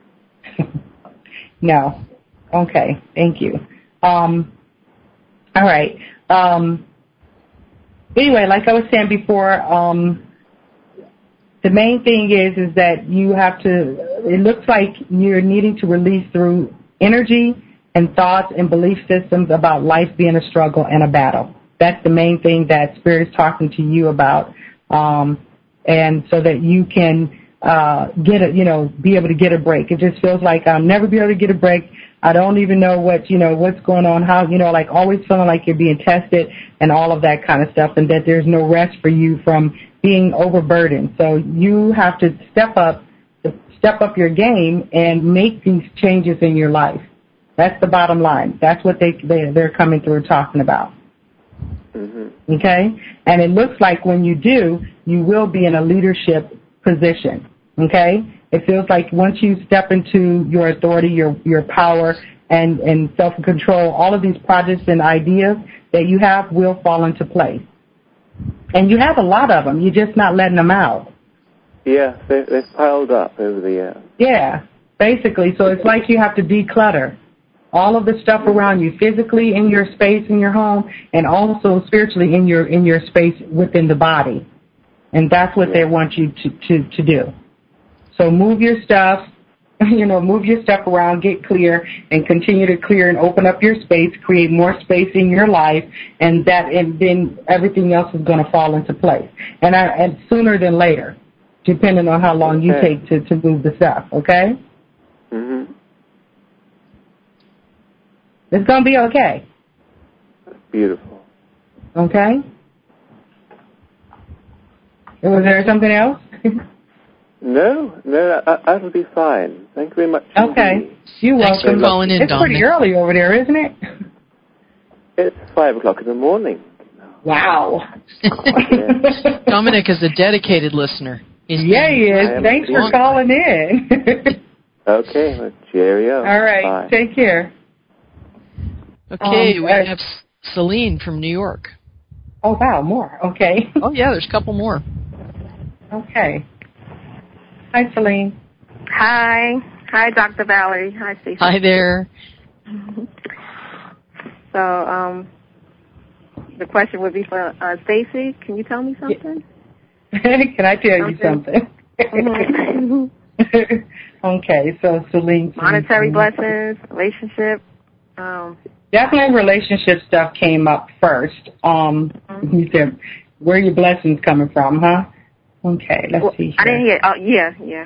No. Okay. Thank you. Um. All right. Um. Anyway, like I was saying before, um, the main thing is is that you have to. It looks like you're needing to release through energy and thoughts and belief systems about life being a struggle and a battle. That's the main thing that Spirit's talking to you about. Um. And so that you can uh, get a, you know, be able to get a break. It just feels like I'll never be able to get a break. I don't even know what, you know, what's going on, how, you know, like always feeling like you're being tested and all of that kind of stuff, and that there's no rest for you from being overburdened. So you have to step up, step up your game and make these changes in your life. That's the bottom line. That's what they, they they're coming through talking about. Mm-hmm. Okay? And it looks like when you do, you will be in a leadership position. Okay? It feels like once you step into your authority, your your power, and, and self-control, all of these projects and ideas that you have will fall into place. And you have a lot of them. You're just not letting them out. Yeah, they, they've piled up over the years. Yeah, basically. So it's like you have to declutter all of the stuff around you, physically in your space in your home, and also spiritually in your in your space within the body. And that's what they want you to, to, to do. So move your stuff, you know, move your stuff around, get clear, and continue to clear and open up your space, create more space in your life, and that, and then everything else is going to fall into place. And, I, and sooner than later, depending on how long you Okay. take to, to move the stuff, okay? Mm-hmm. It's going to be okay. Beautiful. Okay? Was there something else? No, no, that, that'll be fine. Thank you very much. Okay. Indeed. You're Thanks welcome. for calling in, It's pretty Dominic. early over there, isn't it? It's five o'clock in the morning. Wow. Dominic is a dedicated listener. He's Yeah, he is. I am Thanks for indeed. calling in. Okay, well, cheerio. All right. Bye. Take care. Okay, Um, we uh, have Celine from New York. Oh, wow, more. Okay. Oh, yeah, there's a couple more. Okay. Hi, Celine. Hi. Hi, Doctor Valerie. Hi, Stacey. Hi there. So, um, the question would be for uh, Stacey. Can you tell me something? Can I tell you something? Mhm. Okay, so Celine. Monetary blessings, relationship. Um, Definitely relationship stuff came up first. Um, Mm-hmm. You said, where are your blessings coming from, huh? Okay, let's well, see here. I didn't hear. Oh, yeah, yeah.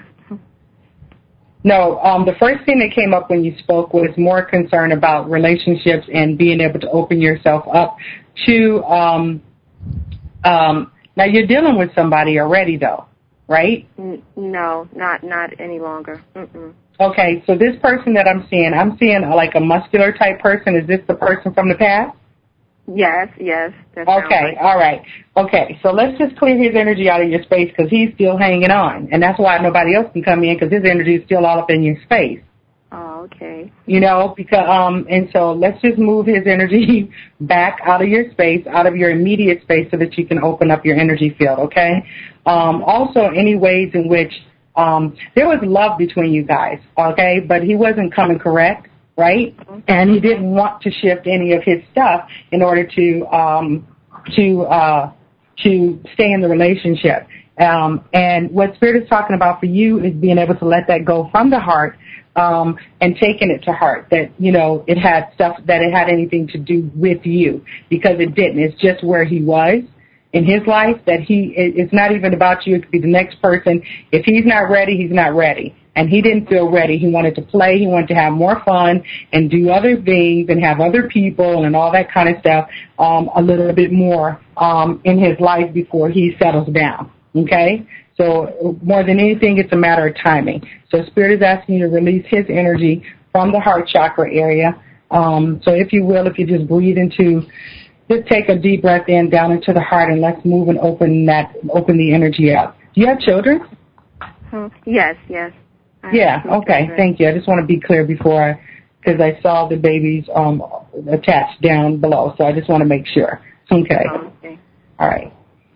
No, um, the first thing that came up when you spoke was more concern about relationships and being able to open yourself up to, um, um, now you're dealing with somebody already though, right? N- no, not not any longer. Mm-mm. Okay, so this person that I'm seeing, I'm seeing like a muscular type person. Is this the person from the past? Yes, yes. That sounds Okay, right. all right. Okay, so let's just clear his energy out of your space because he's still hanging on. And that's why nobody else can come in because his energy is still all up in your space. Oh, okay. You know, because, um, and so let's just move his energy back out of your space, out of your immediate space so that you can open up your energy field, okay? Um, also, any ways in which, um, there was love between you guys, okay, but he wasn't coming correct, right? And he didn't want to shift any of his stuff in order to, um, to, uh, to stay in the relationship. Um, and what Spirit is talking about for you is being able to let that go from the heart, um, and taking it to heart that, you know, it had stuff, that it had anything to do with you, because it didn't. It's just where he was in his life, that he, it, it's not even about you. It could be the next person. If he's not ready, he's not ready. And he didn't feel ready. He wanted to play. He wanted to have more fun and do other things and have other people and all that kind of stuff, um, a little bit more, um, in his life before he settles down. Okay? So more than anything, it's a matter of timing. So Spirit is asking you to release his energy from the heart chakra area. Um, so if you will, if you just breathe into, just take a deep breath in down into the heart, and let's move and open that, open the energy up. Do you have children? Hmm. Yes, yes. I Yeah, have two okay, children. thank you. I just want to be clear before I, because I saw the babies um, attached down below, so I just want to make sure. Okay. Oh, okay. All right.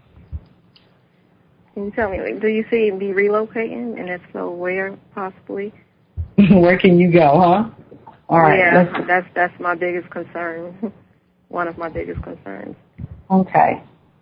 Can you tell me, like, do you see me relocating, and if so, where possibly? Where can you go, huh? All right. Yeah, let's- that's that's my biggest concern. One of my biggest concerns. Okay.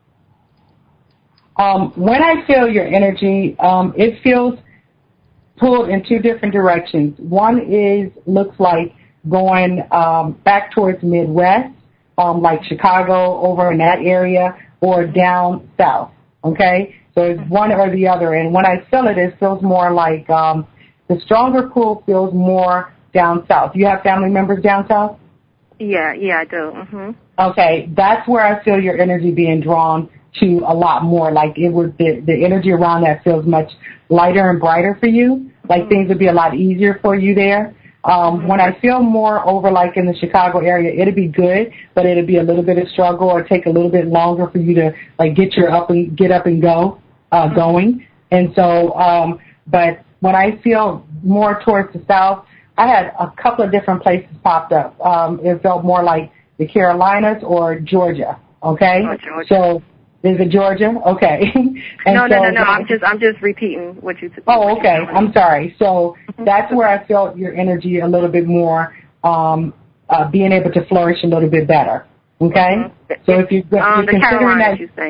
Um, when I feel your energy, um, it feels pulled in two different directions. One is, looks like going um, back towards Midwest, um, like Chicago, over in that area, or down south, okay? So it's one or the other. And when I feel it, it feels more like um, the stronger pull feels more down south. You have family members down south? Yeah, yeah, I do. hmm Okay, that's where I feel your energy being drawn to a lot more. Like it would, the, the energy around that feels much lighter and brighter for you. Like things would be a lot easier for you there. Um, when I feel more over like in the Chicago area, it'd be good, but it'd be a little bit of struggle or take a little bit longer for you to like get your up and get up and go, uh, going. And so, um, but when I feel more towards the south, I had a couple of different places popped up. Um, it felt more like the Carolinas or Georgia. Okay. Oh, Georgia. So is it Georgia? Okay. And no, no, so no, no. I'm just, I'm just repeating what you. Oh, what okay. you I'm sorry. So that's where I felt your energy a little bit more, um, uh, being able to flourish a little bit better. Okay. Mm-hmm. So if you, um, you're the considering Carolinas, that, you say.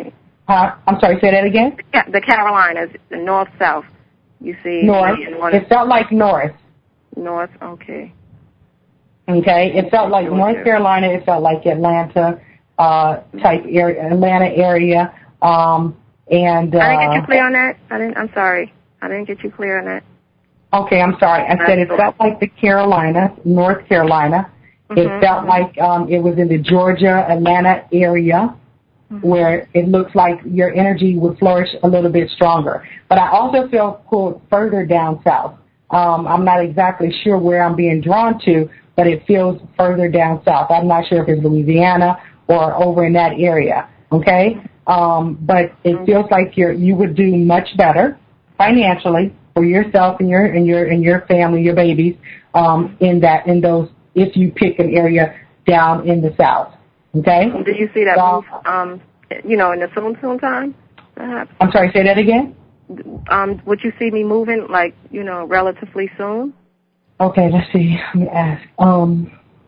Uh, I'm sorry, say that again? Yeah, the Carolinas, the north, south. You see? North. It felt like north. North, okay. Okay, it felt like Georgia. North Carolina. It felt like Atlanta uh, type area, Atlanta area. Um, and uh, I didn't get you clear on that. I didn't. I'm sorry. I didn't get you clear on that. Okay, I'm sorry. I said it felt like the Carolinas, North Carolina. Mm-hmm, it felt mm-hmm. like um, it was in the Georgia, Atlanta area, mm-hmm. where it looks like your energy would flourish a little bit stronger. But I also feel pulled further down south. Um, I'm not exactly sure where I'm being drawn to, but it feels further down south. I'm not sure if it's Louisiana or over in that area. Okay, um, but it feels like you're you would do much better financially for yourself and your and your and your family, your babies, um, in that in those if you pick an area down in the south. Okay. Did you see that so, move? Um, you know, in the soon soon time. Perhaps? I'm sorry. Say that again. Um, would you see me moving like you know relatively soon? Okay. Let's see. Let me ask. Um.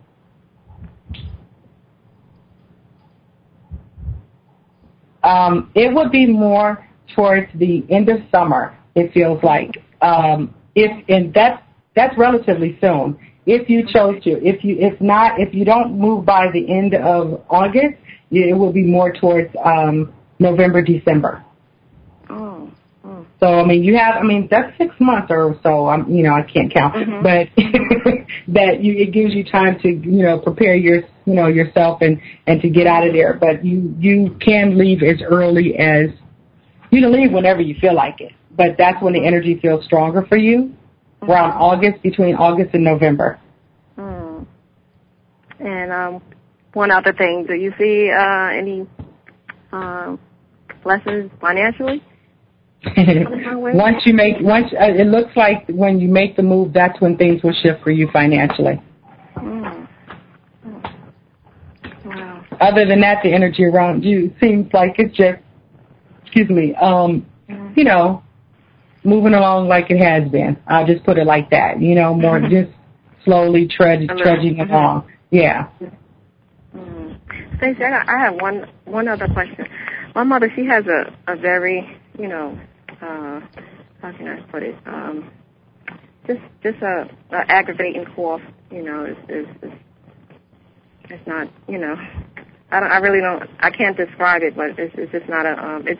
Um, it would be more towards the end of summer. It feels like um, if and that's that's relatively soon. If you chose to, if you if not, if you don't move by the end of August, it will be more towards um, November, December. Oh, oh. So I mean, you have I mean that's six months or so. I'm you know I can't count, mm-hmm. but that you it gives you time to you know prepare your you know yourself and and to get out of there. But you you can leave as early as you can leave whenever you feel like it. But that's when the energy feels stronger for you. Mm-hmm. Around August, between August and November. Mm. And um, one other thing, do you see uh, any uh, lessons financially? once you make, once uh, it looks like when you make the move, that's when things will shift for you financially. Mm. Oh. Wow. Other than that, the energy around you seems like it's just, excuse me, um, mm-hmm. you know, moving along like it has been. I'll just put it like that. You know, more just slowly trudge, trudging mm-hmm. along. Yeah. Mm-hmm. Stacey, I, got, I have one one other question. My mother, she has a, a very, you know, uh, how can I put it? Um, just just a, a aggravating cough. You know, is is it's not. You know, I don't. I really don't. I can't describe it, but it's it's just not a. Um, it's.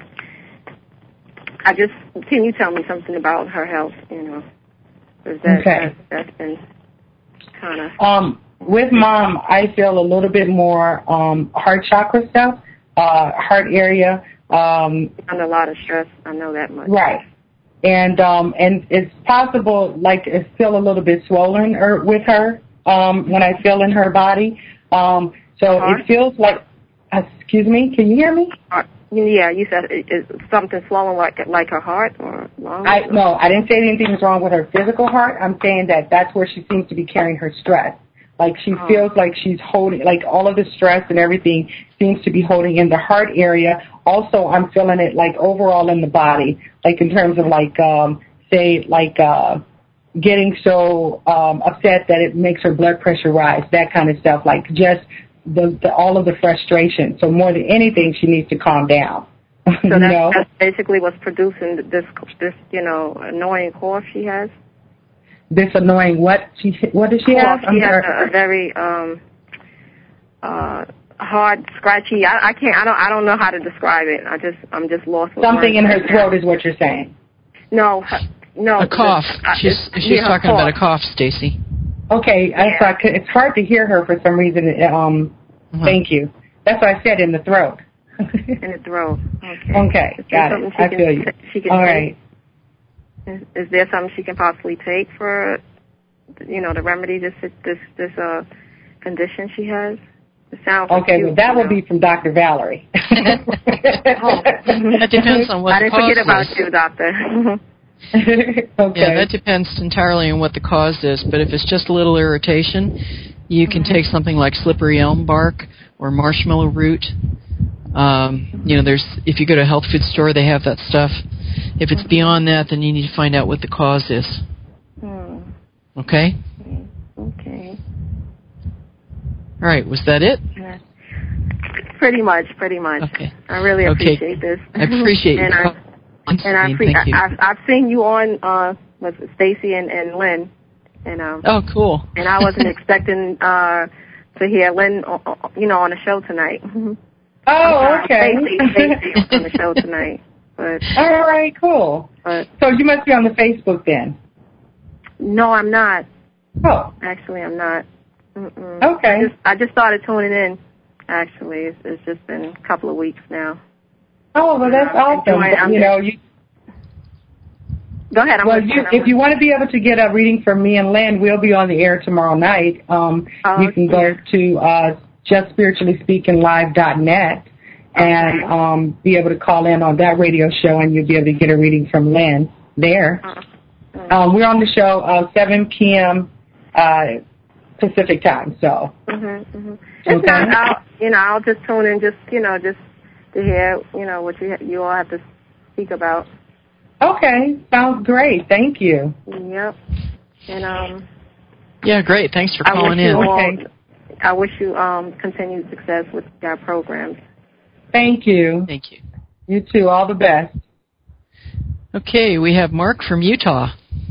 I just can you tell me something about her health? You know, is that, okay. that that's been kind of. Um, with mom, I feel a little bit more um heart chakra stuff, uh, heart area. Um, under a lot of stress. I know that much. Right. And um, and it's possible, like, it's still a little bit swollen or with her um, when I feel in her body. Um, so uh-huh. it feels like, uh, excuse me, can you hear me? Uh, yeah, you said it, it's something swollen like like her heart or lungs? I, no, I didn't say anything was wrong with her physical heart. I'm saying that that's where she seems to be carrying her stress. Like she oh. feels like she's holding, like all of the stress and everything seems to be holding in the heart area. Also, I'm feeling it like overall in the body, like in terms of like, um, say, like uh, getting so um, upset that it makes her blood pressure rise, that kind of stuff, like just the, the all of the frustration. So more than anything, she needs to calm down. So you that's, know? that's basically what's producing this, this, you know, annoying cough she has? This annoying what? She what does she cough. have? She has a, a very um, uh, hard, scratchy. I, I can't. I don't. I don't know how to describe it. I just. I'm just lost. With Something words in her right throat now. is what you're saying. No, no. A cough. Uh, she's she's yeah, talking cough. about a cough, Stacy. Okay, Yeah. I thought it's hard to hear her for some reason. Um, uh-huh. Thank you. That's what I said, in the throat. In the throat. Okay. Okay, Is got there it. something she I can feel you. t- She can All take? right. Is, is there something she can possibly take for, you know, to remedy this this this uh condition she has? It sounds Okay, cute, well, that you will know. be from Doctor Valerie. Oh. That depends on what I the didn't cause forget about is. you, doctor. Okay. Yeah, that depends entirely on what the cause is. But if it's just a little irritation, you can mm-hmm. take something like slippery elm bark or marshmallow root. Um, you know, there's if you go to a health food store, they have that stuff. If it's mm-hmm. beyond that, then you need to find out what the cause is. Hmm. Okay? Okay. All right, was that it? Yeah. Pretty much, pretty much. Okay. I really okay. appreciate this. I appreciate and you. I, and I pre- Thank you. I, I've, I've seen you on uh, with Stacy and, and Lynn. And, um, oh, cool. And I wasn't expecting uh, to hear Lynn, you know, on the show tonight. Oh, okay. Stacy, Stacy on the show tonight. But, all right, cool. But, so you must be on the Facebook then? No, I'm not. Oh. Actually, I'm not. Mm-mm. Okay. I just, I just started tuning in, actually. It's, it's just been a couple of weeks now. Oh, well, that's um, awesome. Enjoying, you know, you... Go ahead. I'm well, you, if you want to be able to get a reading from me and Lynn, we'll be on the air tomorrow night. Um, oh, you can yeah. go to uh, just spiritually speaking live dot net and okay. um, be able to call in on that radio show, and you'll be able to get a reading from Lynn there. Uh-huh. Um, we're on the show uh, seven p.m. Uh, Pacific time. So, mm-hmm, mm-hmm. It's okay. not. I'll, you know, I'll just tune in, just you know, just to hear, you know, what you you all have to speak about. Okay, sounds great. Thank you. Yep. And um. Yeah, great. Thanks for I calling wish in. You all, okay. I wish you um continued success with your programs. Thank you. Thank you. You too. All the best. Okay, we have Mark from Utah.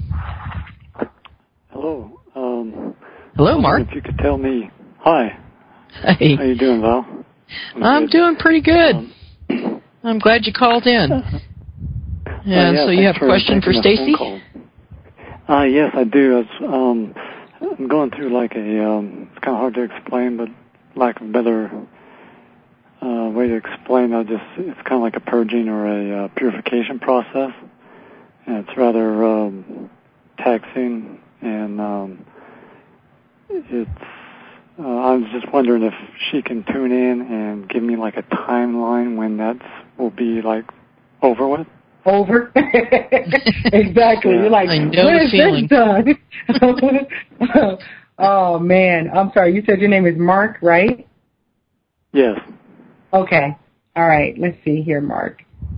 Hello. Um, Hello, Mark. If you could tell me, hi. Hey. How you doing, Val? I'm, I'm doing pretty good. Um, I'm glad you called in. Uh, And uh, yeah, so you have a for question for Stacy? Uh, yes, I do. It's, um, I'm going through like a, um, it's kind of hard to explain, but lack of a better uh, way to explain, I just, it's kind of like a purging or a uh, purification process. And it's rather um, taxing, and um, it's, uh, I was just wondering if she can tune in and give me like a timeline when that will be like over with. Over. Exactly. Yeah. You're like, I know when the is feeling. this done? Oh, man. I'm sorry. You said your name is Mark, right? Yes. Okay. All right. Let's see here, Mark.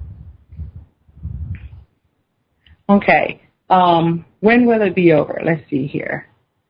Okay. Um, when will it be over? Let's see here.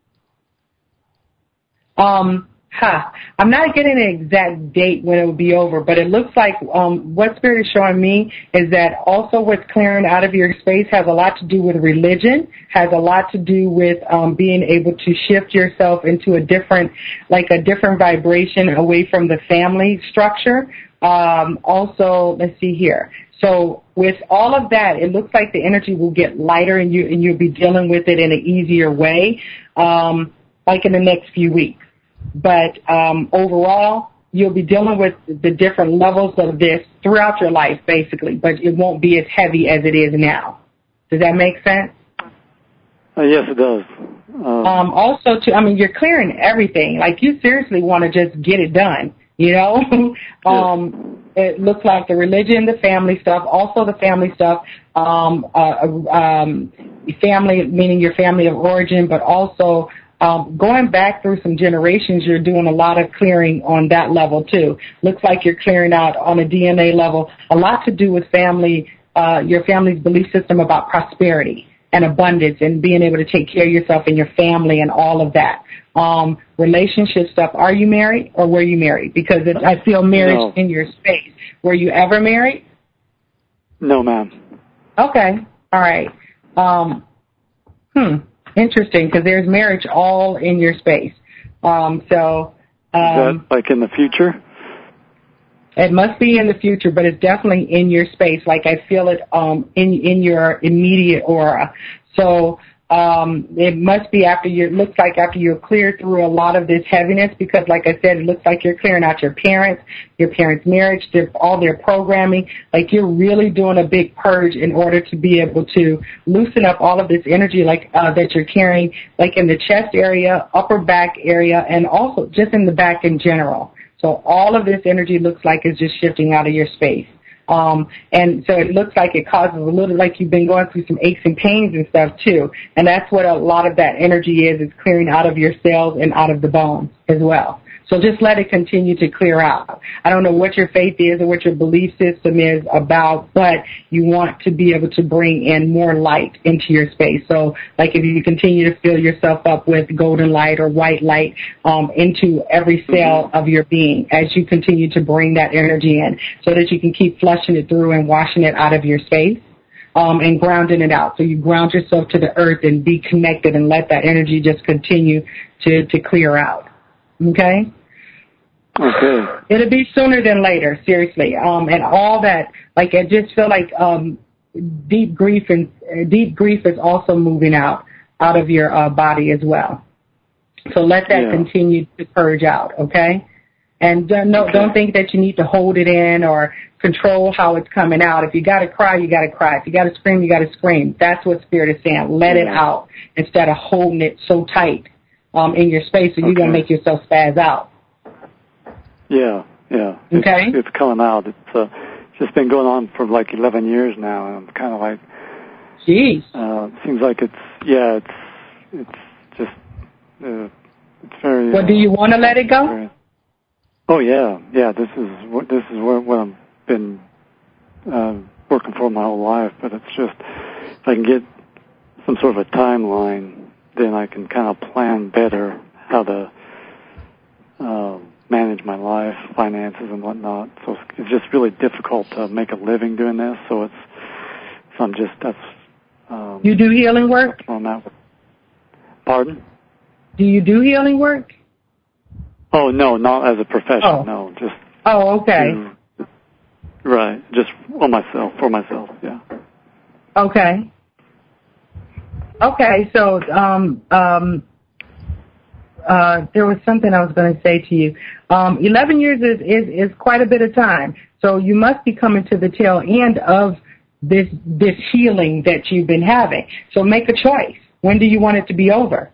Um, huh. I'm not getting an exact date when it will be over, but it looks like um, what Spirit is showing me is that also what's clearing out of your space has a lot to do with religion, has a lot to do with um, being able to shift yourself into a different, like a different vibration away from the family structure. Um, also, let's see here. So with all of that, it looks like the energy will get lighter, and you and you'll be dealing with it in an easier way, um, like in the next few weeks. But um, overall, you'll be dealing with the different levels of this throughout your life, basically, but it won't be as heavy as it is now. Does that make sense? Uh, yes, it does. Um, um, also, too, I mean, you're clearing everything. Like, you seriously want to just get it done, you know? um, it looks like the religion, the family stuff, also the family stuff, um, uh, um, family, meaning your family of origin, but also Um, going back through some generations, you're doing a lot of clearing on that level, too. Looks like you're clearing out on a D N A level, a lot to do with family, uh, your family's belief system about prosperity and abundance and being able to take care of yourself and your family and all of that. Um, relationship stuff. Are you married or were you married? Because it, I feel marriage no. in your space. Were you ever married? No, ma'am. Okay. All right. Um, hmm. Interesting, because there's marriage all in your space. Um, so, um, Is that like in the future? It must be in the future, but it's definitely in your space. Like I feel it um, in in your immediate aura. So um, it must be after you. It looks like after you're cleared through a lot of this heaviness, because, like I said, it looks like you're clearing out your parents, your parents' marriage, their, all their programming. Like you're really doing a big purge in order to be able to loosen up all of this energy, like uh, that you're carrying, like in the chest area, upper back area, and also just in the back in general. So all of this energy looks like it's just shifting out of your space. Um, and so it looks like it causes a little, like you've been going through some aches and pains and stuff too. And that's what a lot of that energy is, is clearing out of your cells and out of the bones as well. So just let it continue to clear out. I don't know what your faith is or what your belief system is about, but you want to be able to bring in more light into your space. So like if you continue to fill yourself up with golden light or white light um, into every cell of your being as you continue to bring that energy in so that you can keep flushing it through and washing it out of your space. Um, and grounding it out. So you ground yourself to the earth and be connected and let that energy just continue to, to clear out. Okay? Okay. It'll be sooner than later, seriously. Um, and all that, like, I just feel like um, deep grief and uh, deep grief is also moving out, out of your uh, body as well. So let that yeah. continue to purge out, okay? And uh, no, okay. don't think that you need to hold it in or control how it's coming out. If you got to cry, you got to cry. If you got to scream, you got to scream. That's what Spirit is saying. Let yeah. it out instead of holding it so tight um, in your space, so okay. you're going to make yourself spaz out. Yeah, yeah. Okay. It's, it's coming out. It's uh, just been going on for like eleven years now, and I'm kind of like, jeez. Uh, seems like it's yeah, it's it's just uh, it's very. Well, uh, do you want to let it go? Very, oh yeah, yeah. This is what this is what, what I've been uh, working for my whole life. But it's just if I can get some sort of a timeline, then I can kind of plan better how to uh, manage my life, finances, and whatnot. So it's, it's just really difficult to make a living doing this. So it's so I'm just that's. Um, you do healing work? On that. Pardon? Do you do healing work? Oh no, not as a profession. Oh. No, just. Oh, okay. To, right, just on myself, for myself. Yeah. Okay. Okay, so um, um, uh, there was something I was going to say to you. Um, Eleven years is, is is quite a bit of time, so you must be coming to the tail end of this this healing that you've been having. So make a choice. When do you want it to be over?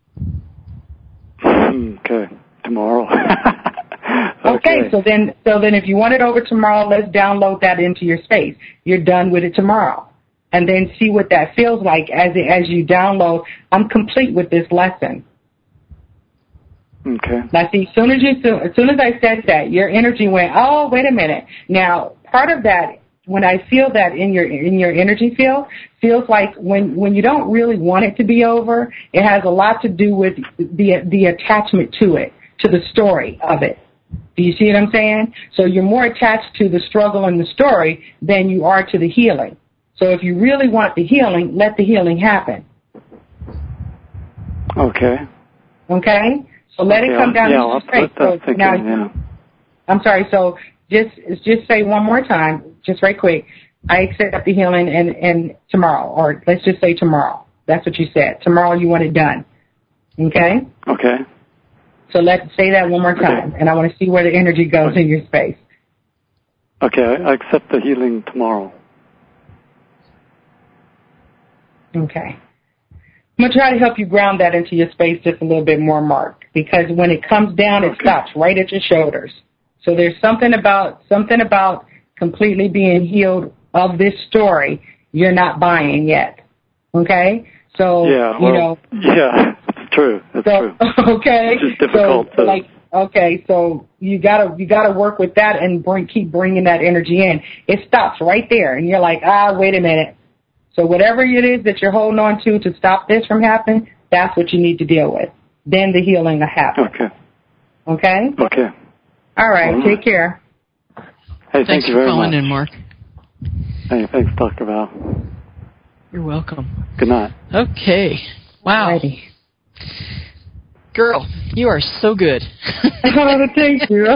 Okay, tomorrow. okay. okay, so then so then if you want it over tomorrow, let's download that into your space. You're done with it tomorrow. And then see what that feels like as it, as you download, I'm complete with this lesson. Okay. Now see, as soon as you as soon as I said that, your energy went, oh, wait a minute. Now, part of that, when I feel that in your in your energy field, feels like when, when you don't really want it to be over, it has a lot to do with the the attachment to it, to the story of it. Do you see what I'm saying? So you're more attached to the struggle and the story than you are to the healing. So if you really want the healing, let the healing happen. Okay. Okay? So let okay, it come down yeah, to I'll the straight. put that So thinking, now, yeah. I'm sorry, so just just say one more time, just right quick, I accept the healing and, and tomorrow, or let's just say tomorrow. That's what you said. Tomorrow you want it done. Okay? Okay. So let's say that one more time, okay. And I want to see where the energy goes okay. in your space. Okay, I accept the healing tomorrow. Okay. I'm going to try to help you ground that into your space just a little bit more, Mark, because when it comes down, it okay. stops right at your shoulders. So there's something about something about completely being healed of this story you're not buying yet. Okay? So, yeah, well, you know. Yeah, it's true. It's so, true. Okay. It's just difficult so, to. Like, okay, so you gotta you gotta work with that and bring keep bringing that energy in. It stops right there, and you're like, ah, wait a minute. So whatever it is that you're holding on to to stop this from happening, that's what you need to deal with. Then the healing will happen. Okay. Okay? Okay. All right. All right. Take care. Hey, thanks thank you for very calling much. in, Mark. Hey, thanks, Doctor Val. You're welcome. Good night. Okay. Wow. Alrighty. Girl, you are so good. Oh, thank you.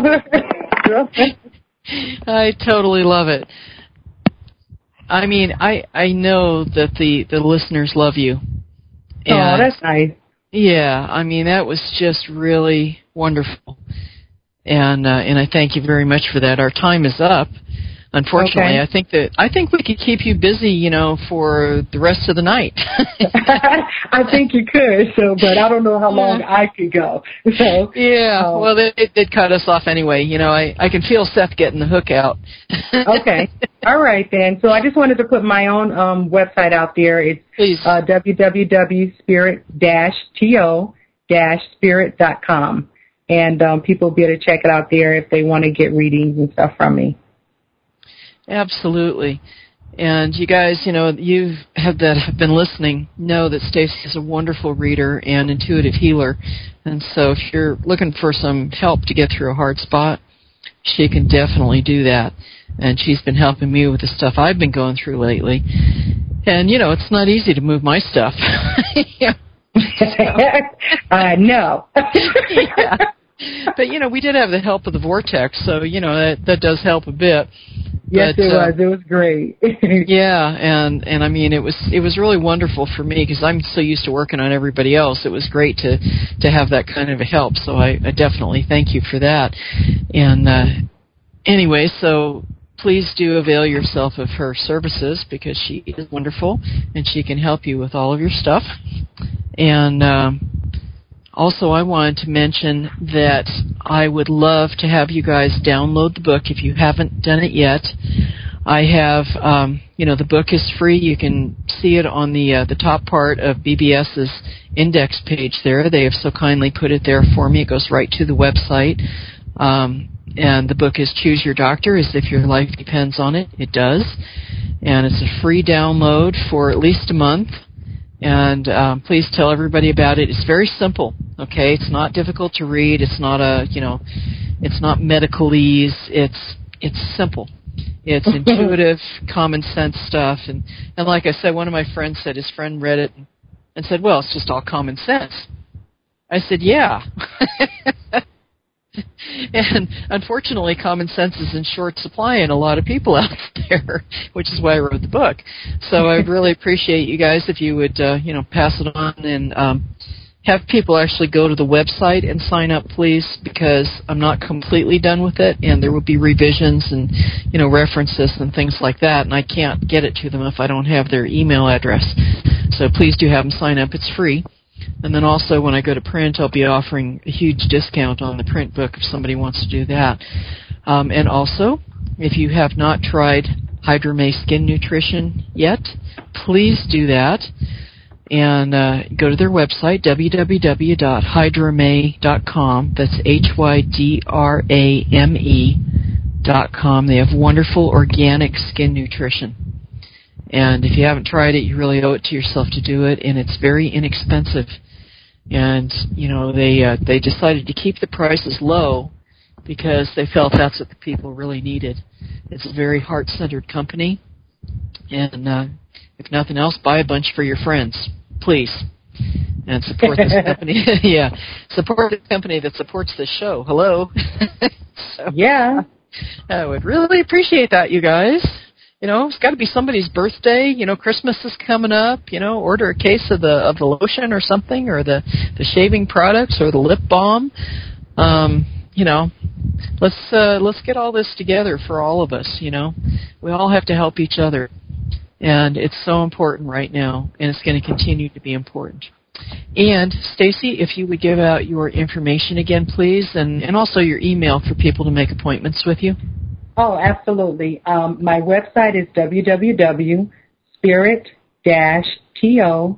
I totally love it. I mean, I I know that the, the listeners love you. And oh, that's nice. Yeah, I mean, that was just really wonderful. And uh, and I thank you very much for that. Our time is up. Unfortunately, okay. I think that I think we could keep you busy, you know, for the rest of the night. I think you could, so but I don't know how long yeah. I could go. So yeah, um, well, they, it did cut us off anyway. You know, I I can feel Seth getting the hook out. Okay, all right then. So I just wanted to put my own um, website out there. It's Please. Uh, w w w dot spirit dash to dash spirit dot com. and um, people will be able to check it out there if they want to get readings and stuff from me. Absolutely. And you guys, you know, you have that have been listening know that Stacy is a wonderful reader and intuitive healer. And so if you're looking for some help to get through a hard spot, she can definitely do that. And she's been helping me with the stuff I've been going through lately. And, you know, it's not easy to move my stuff. yeah. uh, no. yeah. But, you know, we did have the help of the vortex, so, you know, that, that does help a bit. Yes, but, it uh, was. It was great. yeah, and, and I mean, it was it was really wonderful for me because I'm so used to working on everybody else. It was great to, to have that kind of a help, so I, I definitely thank you for that. And uh, anyway, so please do avail yourself of her services because she is wonderful and she can help you with all of your stuff. And um, also, I wanted to mention that I would love to have you guys download the book if you haven't done it yet. I have, um, you know, the book is free. You can see it on the uh, the top part of B B S's index page there. They have so kindly put it there for me. It goes right to the website. Um, and the book is Choose Your Doctor, as if your life depends on it. It does. And it's a free download for at least a month. And um, please tell everybody about it. It's very simple, okay? It's not difficult to read. It's not a, you know, it's not medicalese. It's it's simple. It's intuitive, common sense stuff. And, and like I said, one of my friends said his friend read it and, and said, well, it's just all common sense. I said, yeah. And unfortunately, common sense is in short supply in a lot of people out there, which is why I wrote the book. So I really appreciate you guys if you would, uh, you know, pass it on and um, have people actually go to the website and sign up, please, because I'm not completely done with it, and there will be revisions and, you know, references and things like that, and I can't get it to them if I don't have their email address. So please do have them sign up. It's free. And then also when I go to print, I'll be offering a huge discount on the print book if somebody wants to do that. Um, and also, if you have not tried Hydra-May Skin Nutrition yet, please do that. And uh, go to their website, w w w dot hydra may dot com. That's H Y D R A M E dot com. They have wonderful organic skin nutrition. And if you haven't tried it, you really owe it to yourself to do it, and it's very inexpensive. And, you know, they uh, they decided to keep the prices low because they felt that's what the people really needed. It's a very heart-centered company, and uh, if nothing else, buy a bunch for your friends, please, and support this company. yeah, support the company that supports this show. Hello. so, yeah. I would really appreciate that, you guys. You know, it's got to be somebody's birthday. You know, Christmas is coming up. You know, order a case of the of the lotion or something, or the, the shaving products, or the lip balm. Um, you know, let's uh, let's get all this together for all of us. You know, we all have to help each other, and it's so important right now, and it's going to continue to be important. And Stacy, if you would give out your information again, please, and, and also your email for people to make appointments with you. Oh, absolutely. Um, my website is w w w dot spirit dash to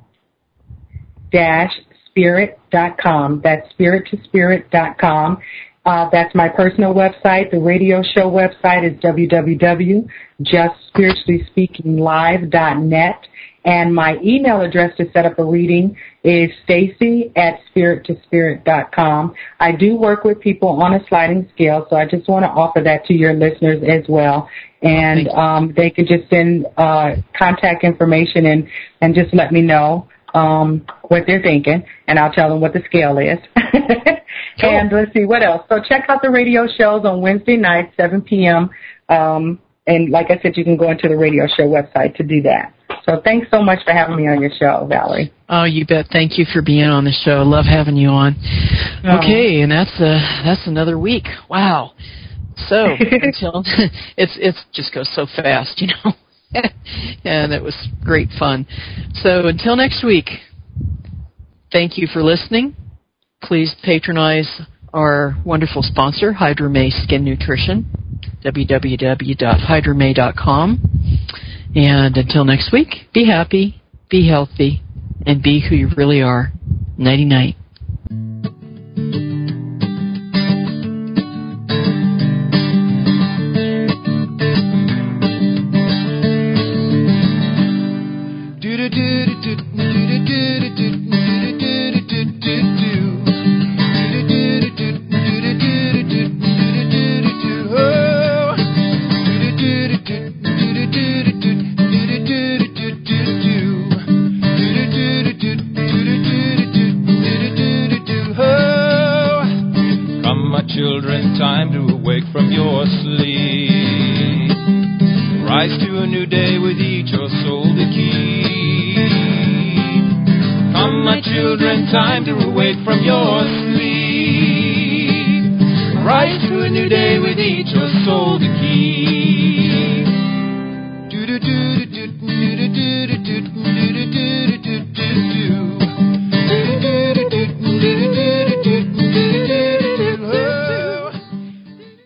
dash spirit dot com. That's spirit to spirit dot com. Uh, that's my personal website. The radio show website is w w w dot just spiritually speaking live dot net. And my email address to set up a reading is Stacy at spirit to spirit dot com. I do work with people on a sliding scale, so I just want to offer that to your listeners as well. And um, they could just send uh, contact information and, and just let me know um, what they're thinking, and I'll tell them what the scale is. Cool. And let's see, what else? So check out the radio shows on Wednesday nights, seven p.m. Um, and like I said, you can go into the radio show website to do that. So thanks so much for having me on your show, Valerie. Oh, you bet. Thank you for being on the show. I love having you on. Oh. Okay, and that's uh, that's another week. Wow. So until it's it's just goes so fast, you know. And it was great fun. So until next week, thank you for listening. Please patronize our wonderful sponsor, Hydra-May Skin Nutrition, w w w dot hydra may dot com. And until next week, be happy, be healthy, and be who you really are. Nighty-night. from your sleep. Rise to a new day with each your soul to keep. Come, my children, time to awake from your sleep. Rise to a new day with each your soul to keep.